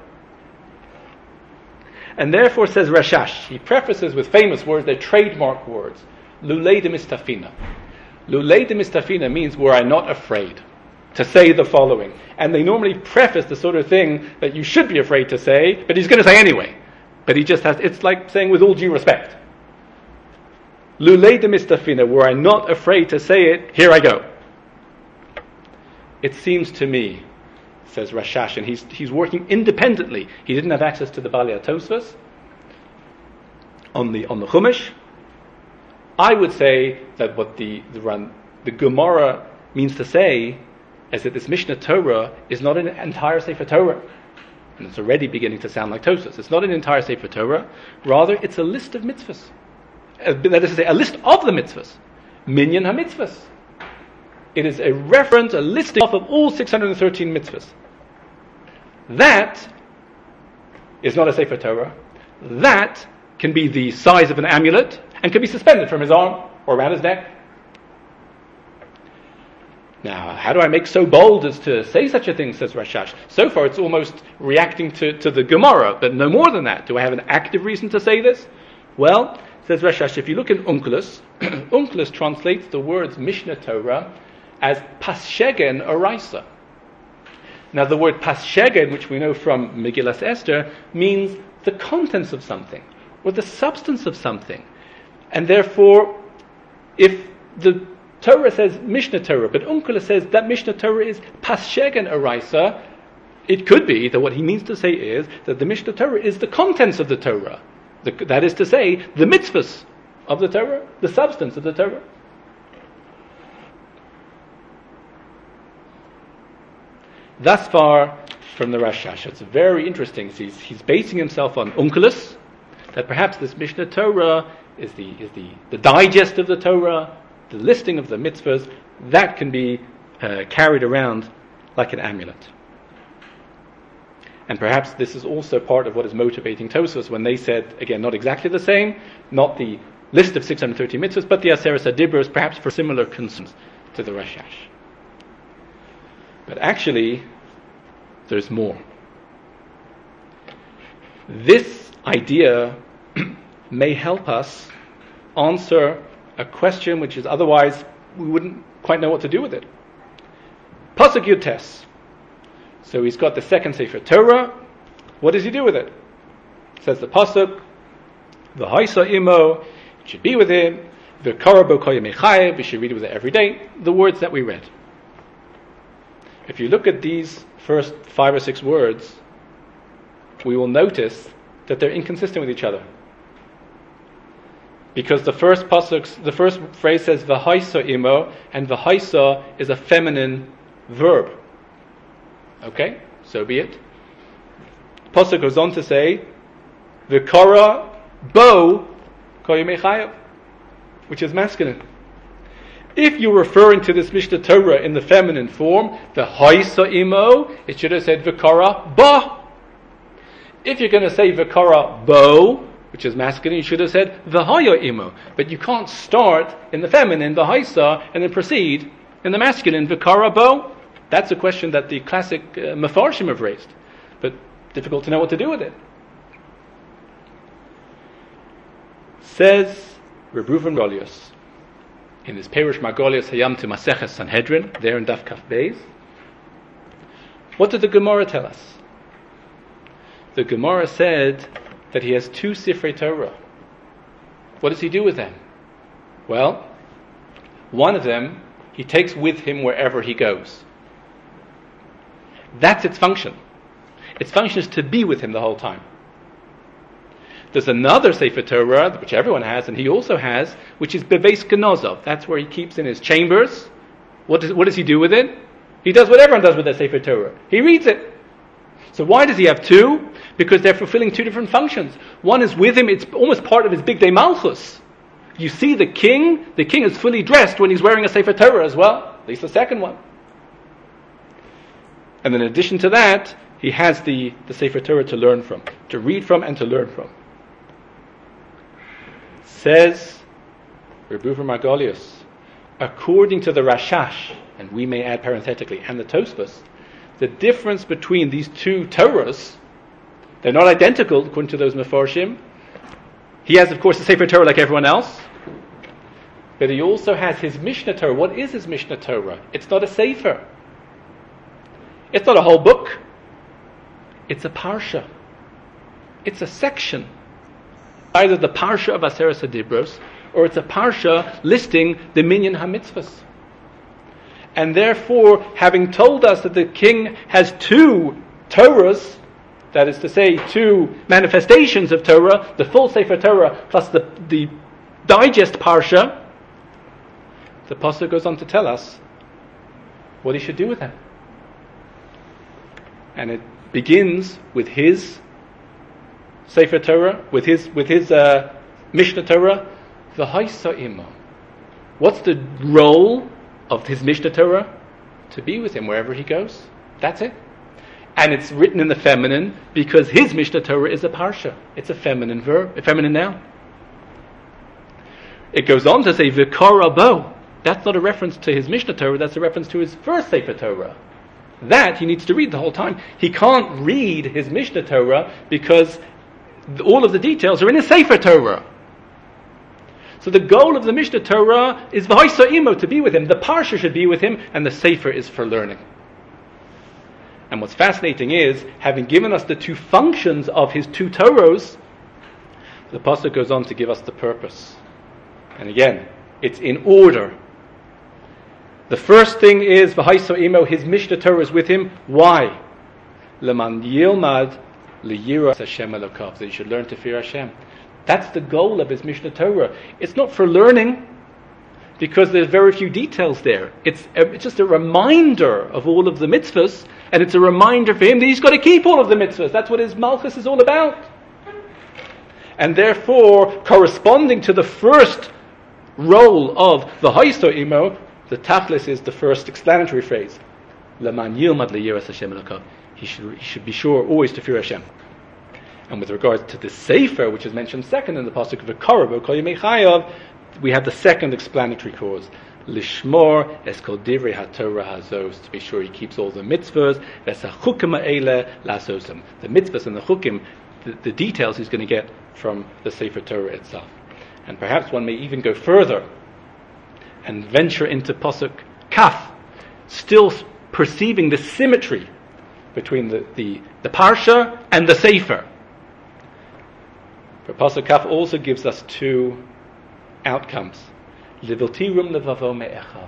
And therefore, says Rashash, he prefaces with famous words, they're trademark words. Lulei de mistafina. Lulei de mistafina means, were I not afraid to say the following. And they normally preface the sort of thing that you should be afraid to say, but he's going to say anyway. But he just has, it's like saying with all due respect. Lulei de mistafina, were I not afraid to say it, here I go. It seems to me, says Rashash, and he's he's working independently. He didn't have access to the Balei HaTosfos on the on the Chumash. I would say that what the the, run, the Gemara means to say is that this Mishnah Torah is not an entire Sefer Torah, and it's already beginning to sound like Tosfos. It's not an entire Sefer Torah. Rather, it's a list of mitzvahs. Uh, that is to say, a list of the mitzvahs, minyan ha-mitzvahs. It is a reference, a listing of all six hundred thirteen mitzvahs. That is not a Sefer Torah. That can be the size of an amulet and can be suspended from his arm or around his neck. Now, how do I make so bold as to say such a thing, says Rashash? So far, it's almost reacting to, to the Gemara, but no more than that. Do I have an active reason to say this? Well, says Rashash, if you look in Onkelos, Onkelos translates the words Mishnah Torah as Paschegen Oraisa. Now, the word Paschegen, which we know from Megillas Esther, means the contents of something, or the substance of something. And therefore, if the Torah says Mishnah Torah, but Onkelos says that Mishnah Torah is Paschegen Oraisa, it could be that what he means to say is that the Mishnah Torah is the contents of the Torah. The, that is to say, the mitzvahs of the Torah, the substance of the Torah. Thus far from the Rashash. It's very interesting. He's, he's basing himself on Onkelos, that perhaps this Mishnah Torah is the is the, the digest of the Torah, the listing of the mitzvahs, that can be uh, carried around like an amulet. And perhaps this is also part of what is motivating Tosfos when they said, again, not exactly the same, not the list of six hundred thirty mitzvahs, but the Aseret HaDibros, perhaps for similar concerns to the Rashash. But actually, there's more. This idea may help us answer a question which is otherwise we wouldn't quite know what to do with it. Pasuk Yud Tes. So he's got the second Sefer Torah. What does he do with it? Says the Pasuk, V'haisa imo, it should be with him, V'kara bo koyim echayev, we should read it with it every day, the words that we read. If you look at these first five or six words, we will notice that they're inconsistent with each other. Because the first pasuk, the first phrase says v'haisa imo, and v'haisa is a feminine verb. Okay, so be it. Pasuk goes on to say v'kara bo koyim echayev, which is masculine. If you're referring to this Mishnah Torah in the feminine form, the haisa imo, it should have said v'kara ba. If you're going to say v'kara bo, which is masculine, you should have said v'haya imo. But you can't start in the feminine, the haisa, and then proceed in the masculine, v'kara bo. That's a question that the classic uh, Mefarshim have raised, but difficult to know what to do with it. Says Reb Reuven Golius in his Perush Margolius Hayam to Maseches Sanhedrin, there in Daf Kaf Beis. What did the Gemara tell us? The Gemara said that he has two Sifrei Torah. What does he do with them? Well, one of them he takes with him wherever he goes. That's its function. Its function is to be with him the whole time. There's another Sefer Torah, which everyone has, and he also has, which is Beveis Genozov. That's where he keeps in his chambers. What does, what does he do with it? He does what everyone does with their Sefer Torah. He reads it. So why does he have two? Because they're fulfilling two different functions. One is with him, it's almost part of his Big Day Malchus. You see the king, the king is fully dressed when he's wearing a Sefer Torah as well. At least the second one. And then in addition to that, he has the, the Sefer Torah to learn from, to read from and to learn from. Says Reb Reuven Margolius, according to the Rashash, and we may add parenthetically, and the Tosfos, the difference between these two Torahs, they're not identical according to those Mefarshim. He has, of course, the Sefer Torah like everyone else, but he also has his Mishnah Torah. What is his Mishnah Torah? It's not a Sefer. It's not a whole book. It's a parsha. It's a section. Either the parsha of Aseret HaDibros, or it's a parsha listing the minyan hamitzvahs. And therefore, having told us that the king has two Torahs, that is to say, two manifestations of Torah, the full Sefer Torah plus the, the digest parsha, the pasuk goes on to tell us what he should do with them. And it begins with his Sefer Torah, with his with his uh, Mishnah Torah, the Haisa Imo. What's the role of his Mishnah Torah? To be with him wherever he goes. That's it. And it's written in the feminine because his Mishnah Torah is a parsha. It's a feminine verb, a feminine noun. It goes on to say V'kara bo. that's not a reference to his Mishnah Torah, that's a reference to his first Sefer Torah. That he needs to read the whole time. He can't read his Mishnah Torah because all of the details are in his Sefer Torah. So the goal of the Mishnah Torah is v'hoisa imo, to be with him. The Parsha should be with him, and the Sefer is for learning. And what's fascinating is, having given us the two functions of his two Torahs, the Pasuk goes on to give us the purpose. And again, it's in order. The first thing is, v'hoisa imo, his Mishnah Torah is with him. Why? Leman yilmad liyira Hashem elokav, that he should learn to fear Hashem. That's the goal of his Mishnah Torah. It's not for learning, because there's very few details there. It's, a, it's just a reminder of all of the mitzvahs, and it's a reminder for him that he's got to keep all of the mitzvahs. That's what his Malchus is all about. And therefore, corresponding to the first role of the V'hoisa imo, the Tachlis is the first explanatory phrase. Leman yilmad liyiras Hashem elokav. He should, he should be sure always to fear Hashem. And with regards to the Sefer, which is mentioned second in the Pasuk of V'karavo kol yemei chayav, we have the second explanatory cause. Lishmor es kol divrei haTorah hazos, to be sure he keeps all the mitzvahs. V'sachukim ha'ele lasosem. The mitzvahs and the chukim, the, the details he's going to get from the Sefer Torah itself. And perhaps one may even go further and venture into Pasuk Kaf, still perceiving the symmetry between the, the, the Parsha and the Sefer. But Pasuk Kaf also gives us two outcomes. Liviltirum levavo me'echav.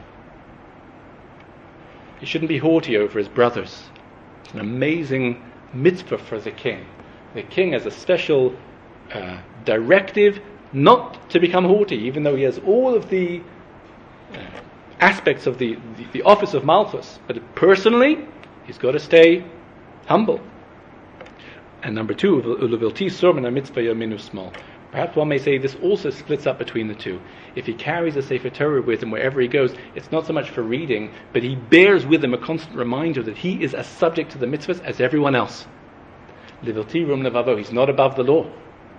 He shouldn't be haughty over his brothers. It's an amazing mitzvah for the king. The king has a special uh, directive not to become haughty, even though he has all of the uh, aspects of the, the, the office of Malchus. But personally, he's got to stay humble. And number two, perhaps one may say this also splits up between the two. If he carries a Sefer Torah with him wherever he goes, it's not so much for reading, but he bears with him a constant reminder that he is as subject to the mitzvahs as everyone else. He's not above the law.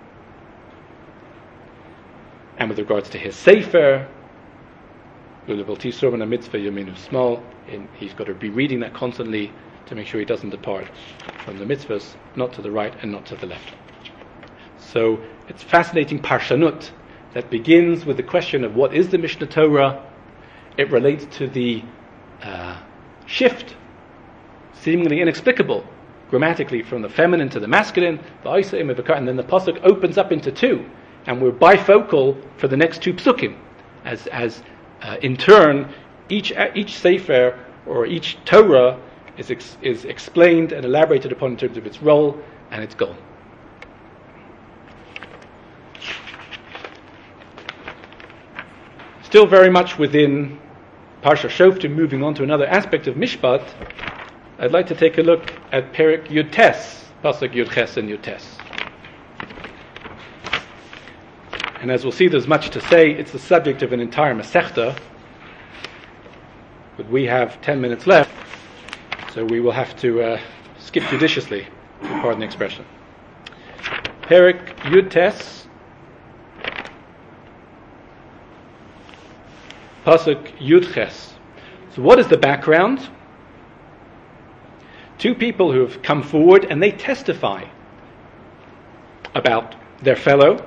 And with regards to his Sefer, he's got to be reading that constantly to make sure he doesn't depart from the mitzvahs, not to the right and not to the left. So it's fascinating parshanut that begins with the question of what is the Mishnah Torah. It relates to the uh, shift, seemingly inexplicable, grammatically, from the feminine to the masculine, and then the pasuk opens up into two, and we're bifocal for the next two psukim, as as uh, in turn each each sefer or each Torah is ex- is explained and elaborated upon in terms of its role and its goal. Still very much within Parsha Shoftim, moving on to another aspect of Mishpat, I'd like to take a look at Perek Yud Tes, Pasuk Yud Ches and Yud Tes. And as we'll see, there's much to say. It's the subject of an entire Masechta, but we have ten minutes left, so we will have to uh, skip judiciously, pardon the expression. Perek Yud Tes, Pasuk Yud Ches. So what is the background? Two people who have come forward and they testify about their fellow.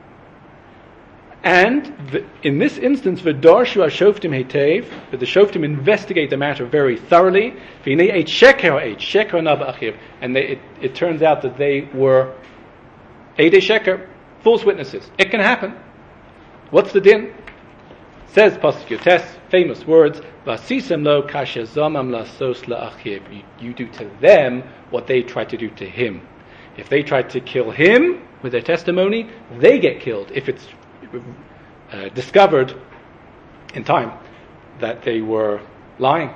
And the, in this instance, v'darshu hashoftim heitev, that the shoftim investigate the matter very thoroughly. V'nei eit sheker eit sheker na b'achiv, and they, it, it turns out that they were eidei sheker, false witnesses. It can happen. What's the din? Says Pasuk Yud Tes, famous words, "Vasisem lo kasher zamam lasos la'achiv." You do to them what they tried to do to him. If they tried to kill him with their testimony, they get killed. If it's uh, discovered in time that they were lying.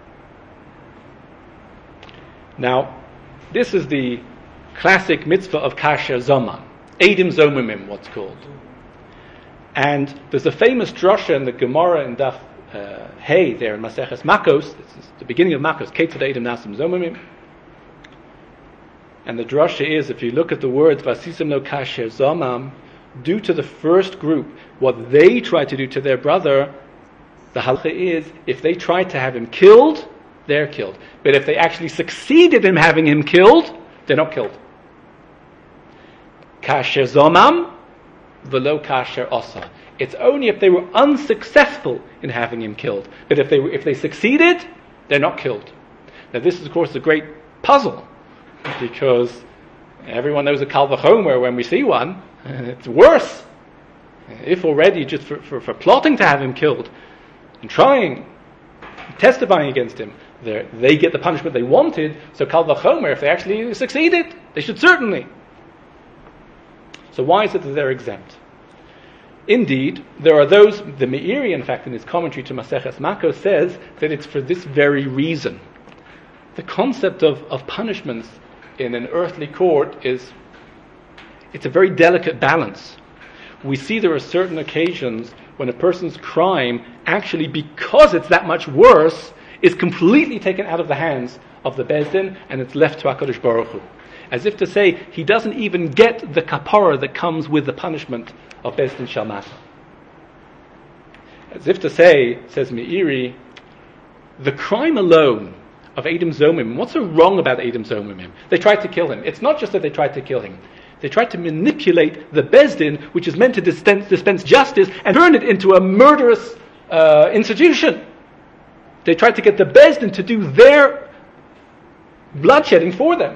Now, this is the classic mitzvah of kasher zaman, edim zomimim, what's called. And there's a famous drasha in the Gemara in Daf uh, Hey there in Maseches Makos. This is the beginning of Makos. Ketzad edim nasim zomimim. And the drasha is, if you look at the words Vasisim lo kasher zamam, due to the first group, what they tried to do to their brother, The halacha is, if they tried to have him killed, they're killed. But if they actually succeeded in having him killed, they're not killed. Kasher zomam, velo kasher osa. It's only if they were unsuccessful in having him killed. But if they were, if they succeeded, they're not killed. Now this is of course a great puzzle, because everyone knows a kal vachomer when we see one. It's worse. If already just for, for, for plotting to have him killed and trying, testifying against him, they get the punishment they wanted, so kal vachomer, if they actually succeeded, they should certainly. So why is it that they're exempt? Indeed, there are those, the Meiri, in fact, in his commentary to Maseches Makos, says that it's for this very reason. The concept of, of punishments in an earthly court is, it's a very delicate balance. We see there are certain occasions when a person's crime, actually because it's that much worse, is completely taken out of the hands of the Beis Din and it's left to HaKadosh Baruch Hu. As if to say, he doesn't even get the kapara that comes with the punishment of Beis Din Shel Mata. As if to say, says Meiri, the crime alone of Edom Zomim, what's so wrong about Edom Zomim? They tried to kill him. It's not just that they tried to kill him. They tried to manipulate the Beis Din, which is meant to dispense, dispense justice, and turn it into a murderous uh, institution. They tried to get the Beis Din to do their bloodshedding for them.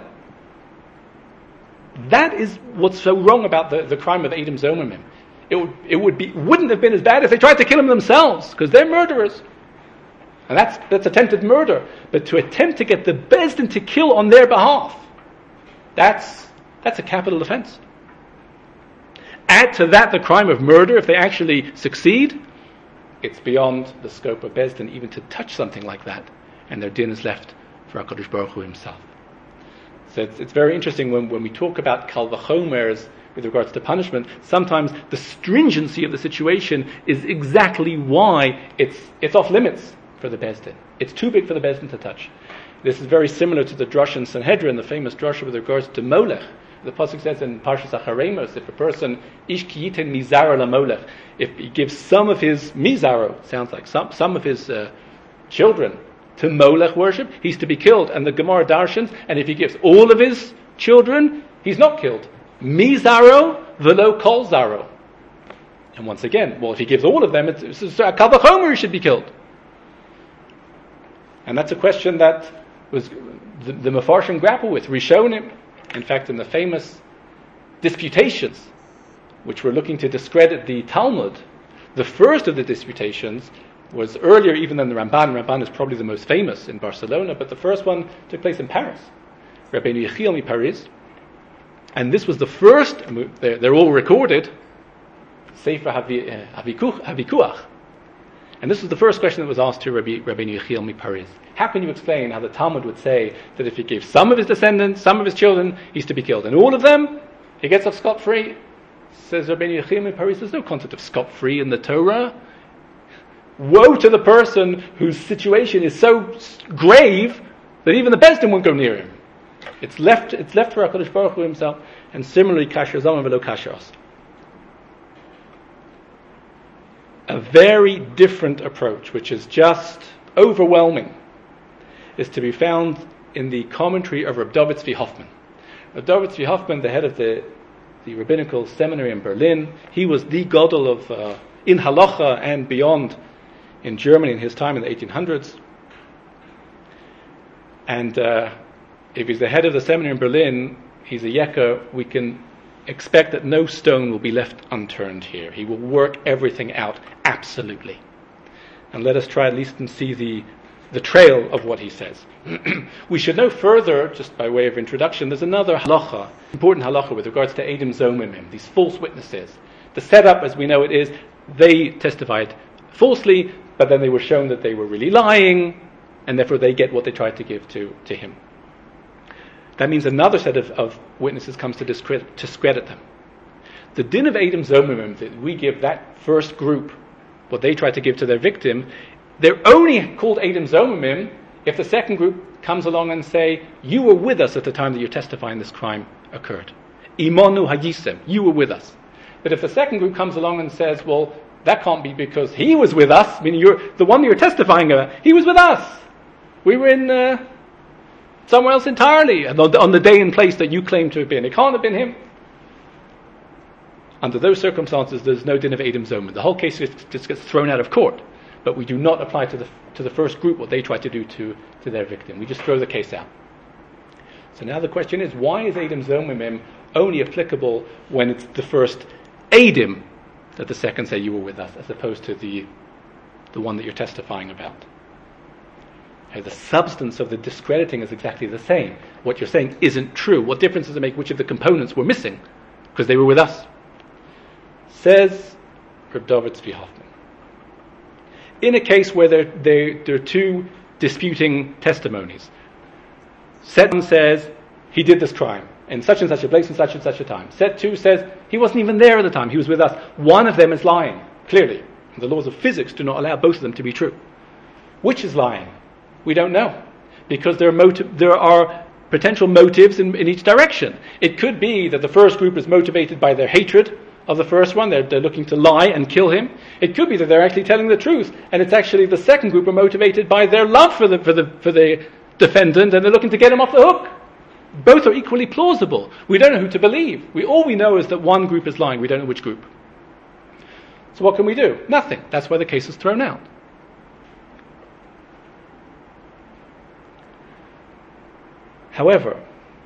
That is what's so wrong about the, the crime of Edom Zomim. It would, it would be, wouldn't have been as bad if they tried to kill him themselves, because they're murderers. And that's, that's attempted murder. But to attempt to get the Beis Din to kill on their behalf, that's, that's a capital offense. Add to that the crime of murder, if they actually succeed, it's beyond the scope of Beis Din even to touch something like that. And their din is left for HaKadosh Baruch Hu himself. So it's, it's very interesting when, when we talk about kal vachomers with regards to punishment, sometimes the stringency of the situation is exactly why it's it's off limits for the Beis Din. It's too big for the Beis Din to touch. This is very similar to the drush in Sanhedrin, the famous drush with regards to Molech. The pasuk says in Parshas Acharemos, if a person ish ki yiten mizaro la Molech, if he gives some of his mizaro, sounds like some some of his uh, children to Molech worship, he's to be killed. And the Gemara darshans, and if he gives all of his children, he's not killed. Mizaro velo kol zaro. And once again, well, if he gives all of them, it's, it's, it's a kal vachomer, he should be killed. And that's a question that was the, the Mefarshim grapple with. Rishonim, in fact, in the famous disputations, which were looking to discredit the Talmud, the first of the disputations was earlier even than the Ramban. Ramban is probably the most famous in Barcelona, but the first one took place in Paris. Rabbeinu Yechiel mi Paris. And this was the first, they're, they're all recorded, Sefer Havikuach. And this was the first question that was asked to Rabbi, Rabbeinu Yechiel mi Paris. How can you explain how the Talmud would say that if he gave some of his descendants, some of his children, he's to be killed, and all of them, he gets off scot-free? Says Rabbeinu Yechiel mi Paris, there's no concept of scot-free in the Torah. Woe to the person whose situation is so grave that even the Beis Din won't go near him. It's left, it's left for HaKadosh Baruch Hu himself, and similarly, kasher zaman velo kasher os. A very different approach, which is just overwhelming, is to be found in the commentary of Reb David Tzvi Hoffman. Reb David Tzvi Hoffman, the head of the, the rabbinical seminary in Berlin, he was the gadol of uh, in halacha and beyond in Germany in his time in the eighteen hundreds. And uh, if he's the head of the seminary in Berlin, he's a yekker, we can expect that no stone will be left unturned here. He will work everything out absolutely. And let us try at least and see the, the trail of what he says. We should know further, just by way of introduction, there's another halacha, important halacha with regards to Edom Zomimim, these false witnesses. The setup, as we know it is, they testified falsely, but then they were shown that they were really lying, and therefore they get what they tried to give to, to him. That means another set of, of witnesses comes to discredit, to discredit them. The din of Edom Zomimim, that we give that first group what they tried to give to their victim, they're only called Edom Zomimim if the second group comes along and say, you were with us at the time that you're testifying this crime occurred. Imanu hayisem, you were with us. But if the second group comes along and says, well, that can't be because he was with us, meaning you're the one you're testifying about, he was with us. We were in uh, somewhere else entirely, and on the, on the day and place that you claim to have been. It can't have been him. Under those circumstances, there's no din of Edom Zomer. The whole case just, just gets thrown out of court. But we do not apply to the to the first group what they try to do to, to their victim. We just throw the case out. So now the question is, why is Edom Zomer only applicable when it's the first Edom that the second say you were with us, as opposed to the the one that you're testifying about? Okay, the substance of the discrediting is exactly the same. What you're saying isn't true. What difference does it make which of the components were missing? Because they were with us. Says Reb David Tzvi Hoffman. In a case where there, there, there are two disputing testimonies, set one says he did this crime in such and such a place and such and such a time. Set two says he wasn't even there at the time, he was with us. One of them is lying, clearly. The laws of physics do not allow both of them to be true. Which is lying? We don't know, because there are motive, there are potential motives in, in each direction. It could be that the first group is motivated by their hatred of the first one. They're, they're looking to lie and kill him. It could be that they're actually telling the truth, and it's actually the second group are motivated by their love for the for the for the defendant, and they're looking to get him off the hook. Both are equally plausible. We don't know who to believe. We all we know is that one group is lying. We don't know which group. So what can we do? Nothing. That's why the case is thrown out. However,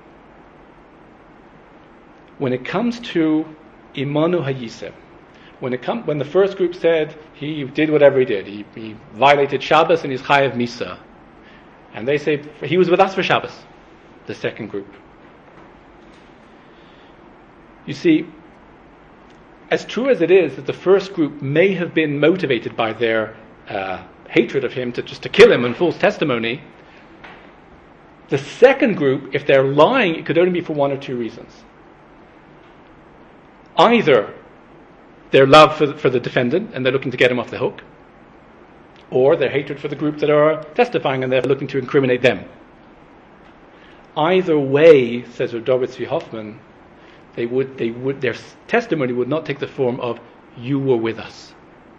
when it comes to Imanu Hayisem, when it come, when the first group said he did whatever he did, he, he violated Shabbos and he's Chayav Misa, and they say he was with us for Shabbos, the second group. You see, as true as it is that the first group may have been motivated by their uh, hatred of him to just to kill him and false testimony, the second group, if they're lying, it could only be for one or two reasons. Either their love for the, for the defendant and they're looking to get him off the hook, or their hatred for the group that are testifying and they're looking to incriminate them. Either way, says Reb David Tzvi Hoffman, they would, they would, their testimony would not take the form of "you were with us,"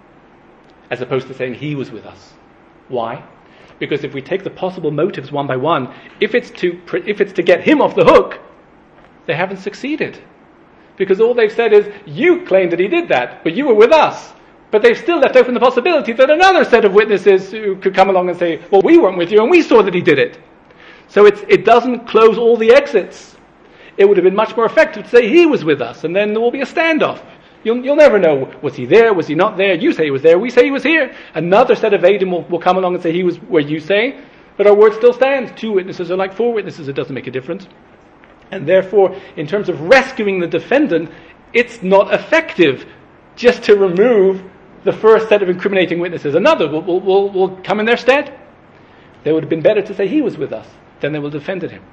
as opposed to saying he was with us. Why? Because if we take the possible motives one by one, if it's to if it's to get him off the hook, they haven't succeeded. Because all they've said is, you claimed that he did that, but you were with us. But they've still left open the possibility that another set of witnesses who could come along and say, well, we weren't with you and we saw that he did it. So it's, it doesn't close all the exits. It would have been much more effective to say he was with us, and then there will be a standoff. You'll, you'll never know, was he there, was he not there? You say he was there, we say he was here. Another set of Edom will, will come along and say he was where you say, but our word still stands. Two witnesses are like four witnesses, it doesn't make a difference. And therefore, in terms of rescuing the defendant, it's not effective just to remove the first set of incriminating witnesses. Another will, will, will, will come in their stead. They would have been better to say he was with us than they will have defended him.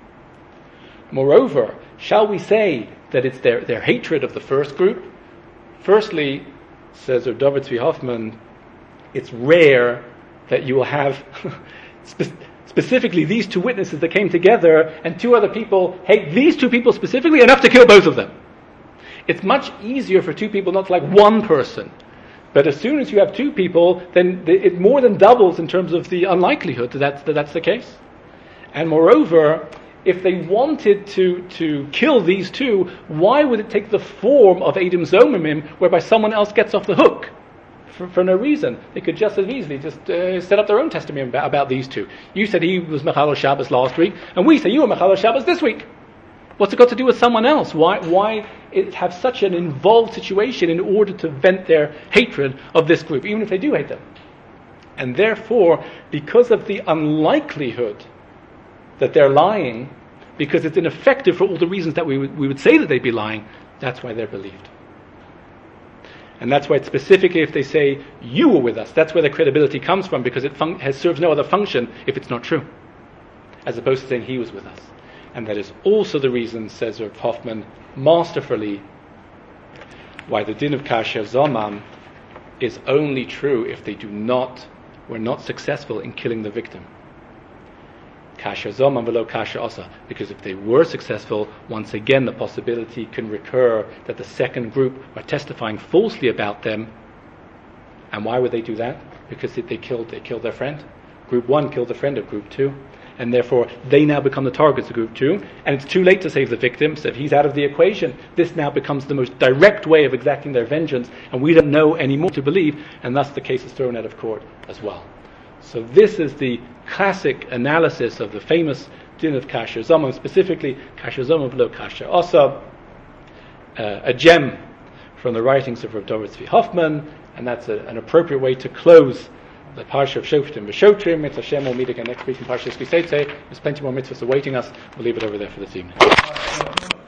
Moreover, shall we say that it's their, their hatred of the first group? Firstly, says Reb David Tzvi Hoffman, it's rare that you will have spe- specifically these two witnesses that came together and two other people hate these two people specifically enough to kill both of them. It's much easier for two people not to like one person. But as soon as you have two people, then it more than doubles in terms of the unlikelihood that that's, that that's the case. And moreover, if they wanted to, to kill these two, why would it take the form of Edom Zomimim, whereby someone else gets off the hook? For, for no reason. They could just as easily just uh, set up their own testimony about, about these two. You said he was Mechal Shabbos last week, and we say you were Mechal Shabbos this week. What's it got to do with someone else? Why why it have such an involved situation in order to vent their hatred of this group, even if they do hate them? And therefore, because of the unlikelihood that they're lying, because it's ineffective for all the reasons that we would, we would say that they'd be lying, that's why they're believed. And that's why it's specifically if they say, you were with us, that's where the credibility comes from, because it fun- has, serves no other function if it's not true, as opposed to saying he was with us. And that is also the reason, says Reb Hoffman, masterfully, why the din of Kasher Zomam is only true if they do not, were not successful in killing the victim. Kasher Zomam below Kasher Osa. Because if they were successful, once again the possibility can recur that the second group are testifying falsely about them, And why would they do that? Because they killed they killed their friend. Group one killed the friend of group two. And therefore, they now become the targets of group two. And it's too late to save the victim. So if he's out of the equation, this now becomes the most direct way of exacting their vengeance. And we don't know anymore to believe. And thus the case is thrown out of court as well. So this is the classic analysis of the famous din of kasher zomim, specifically kasher zomim v'lo kasher. Also, uh, a gem from the writings of Rav Dovid Tzvi Hoffman. And that's a, an appropriate way to close the Parsha of Shoftim v'Shotrim. It's Hashem. We'll meet again next week in Parsha Ki Seitzei. There's plenty more mitzvahs awaiting us. We'll leave it over there for this evening.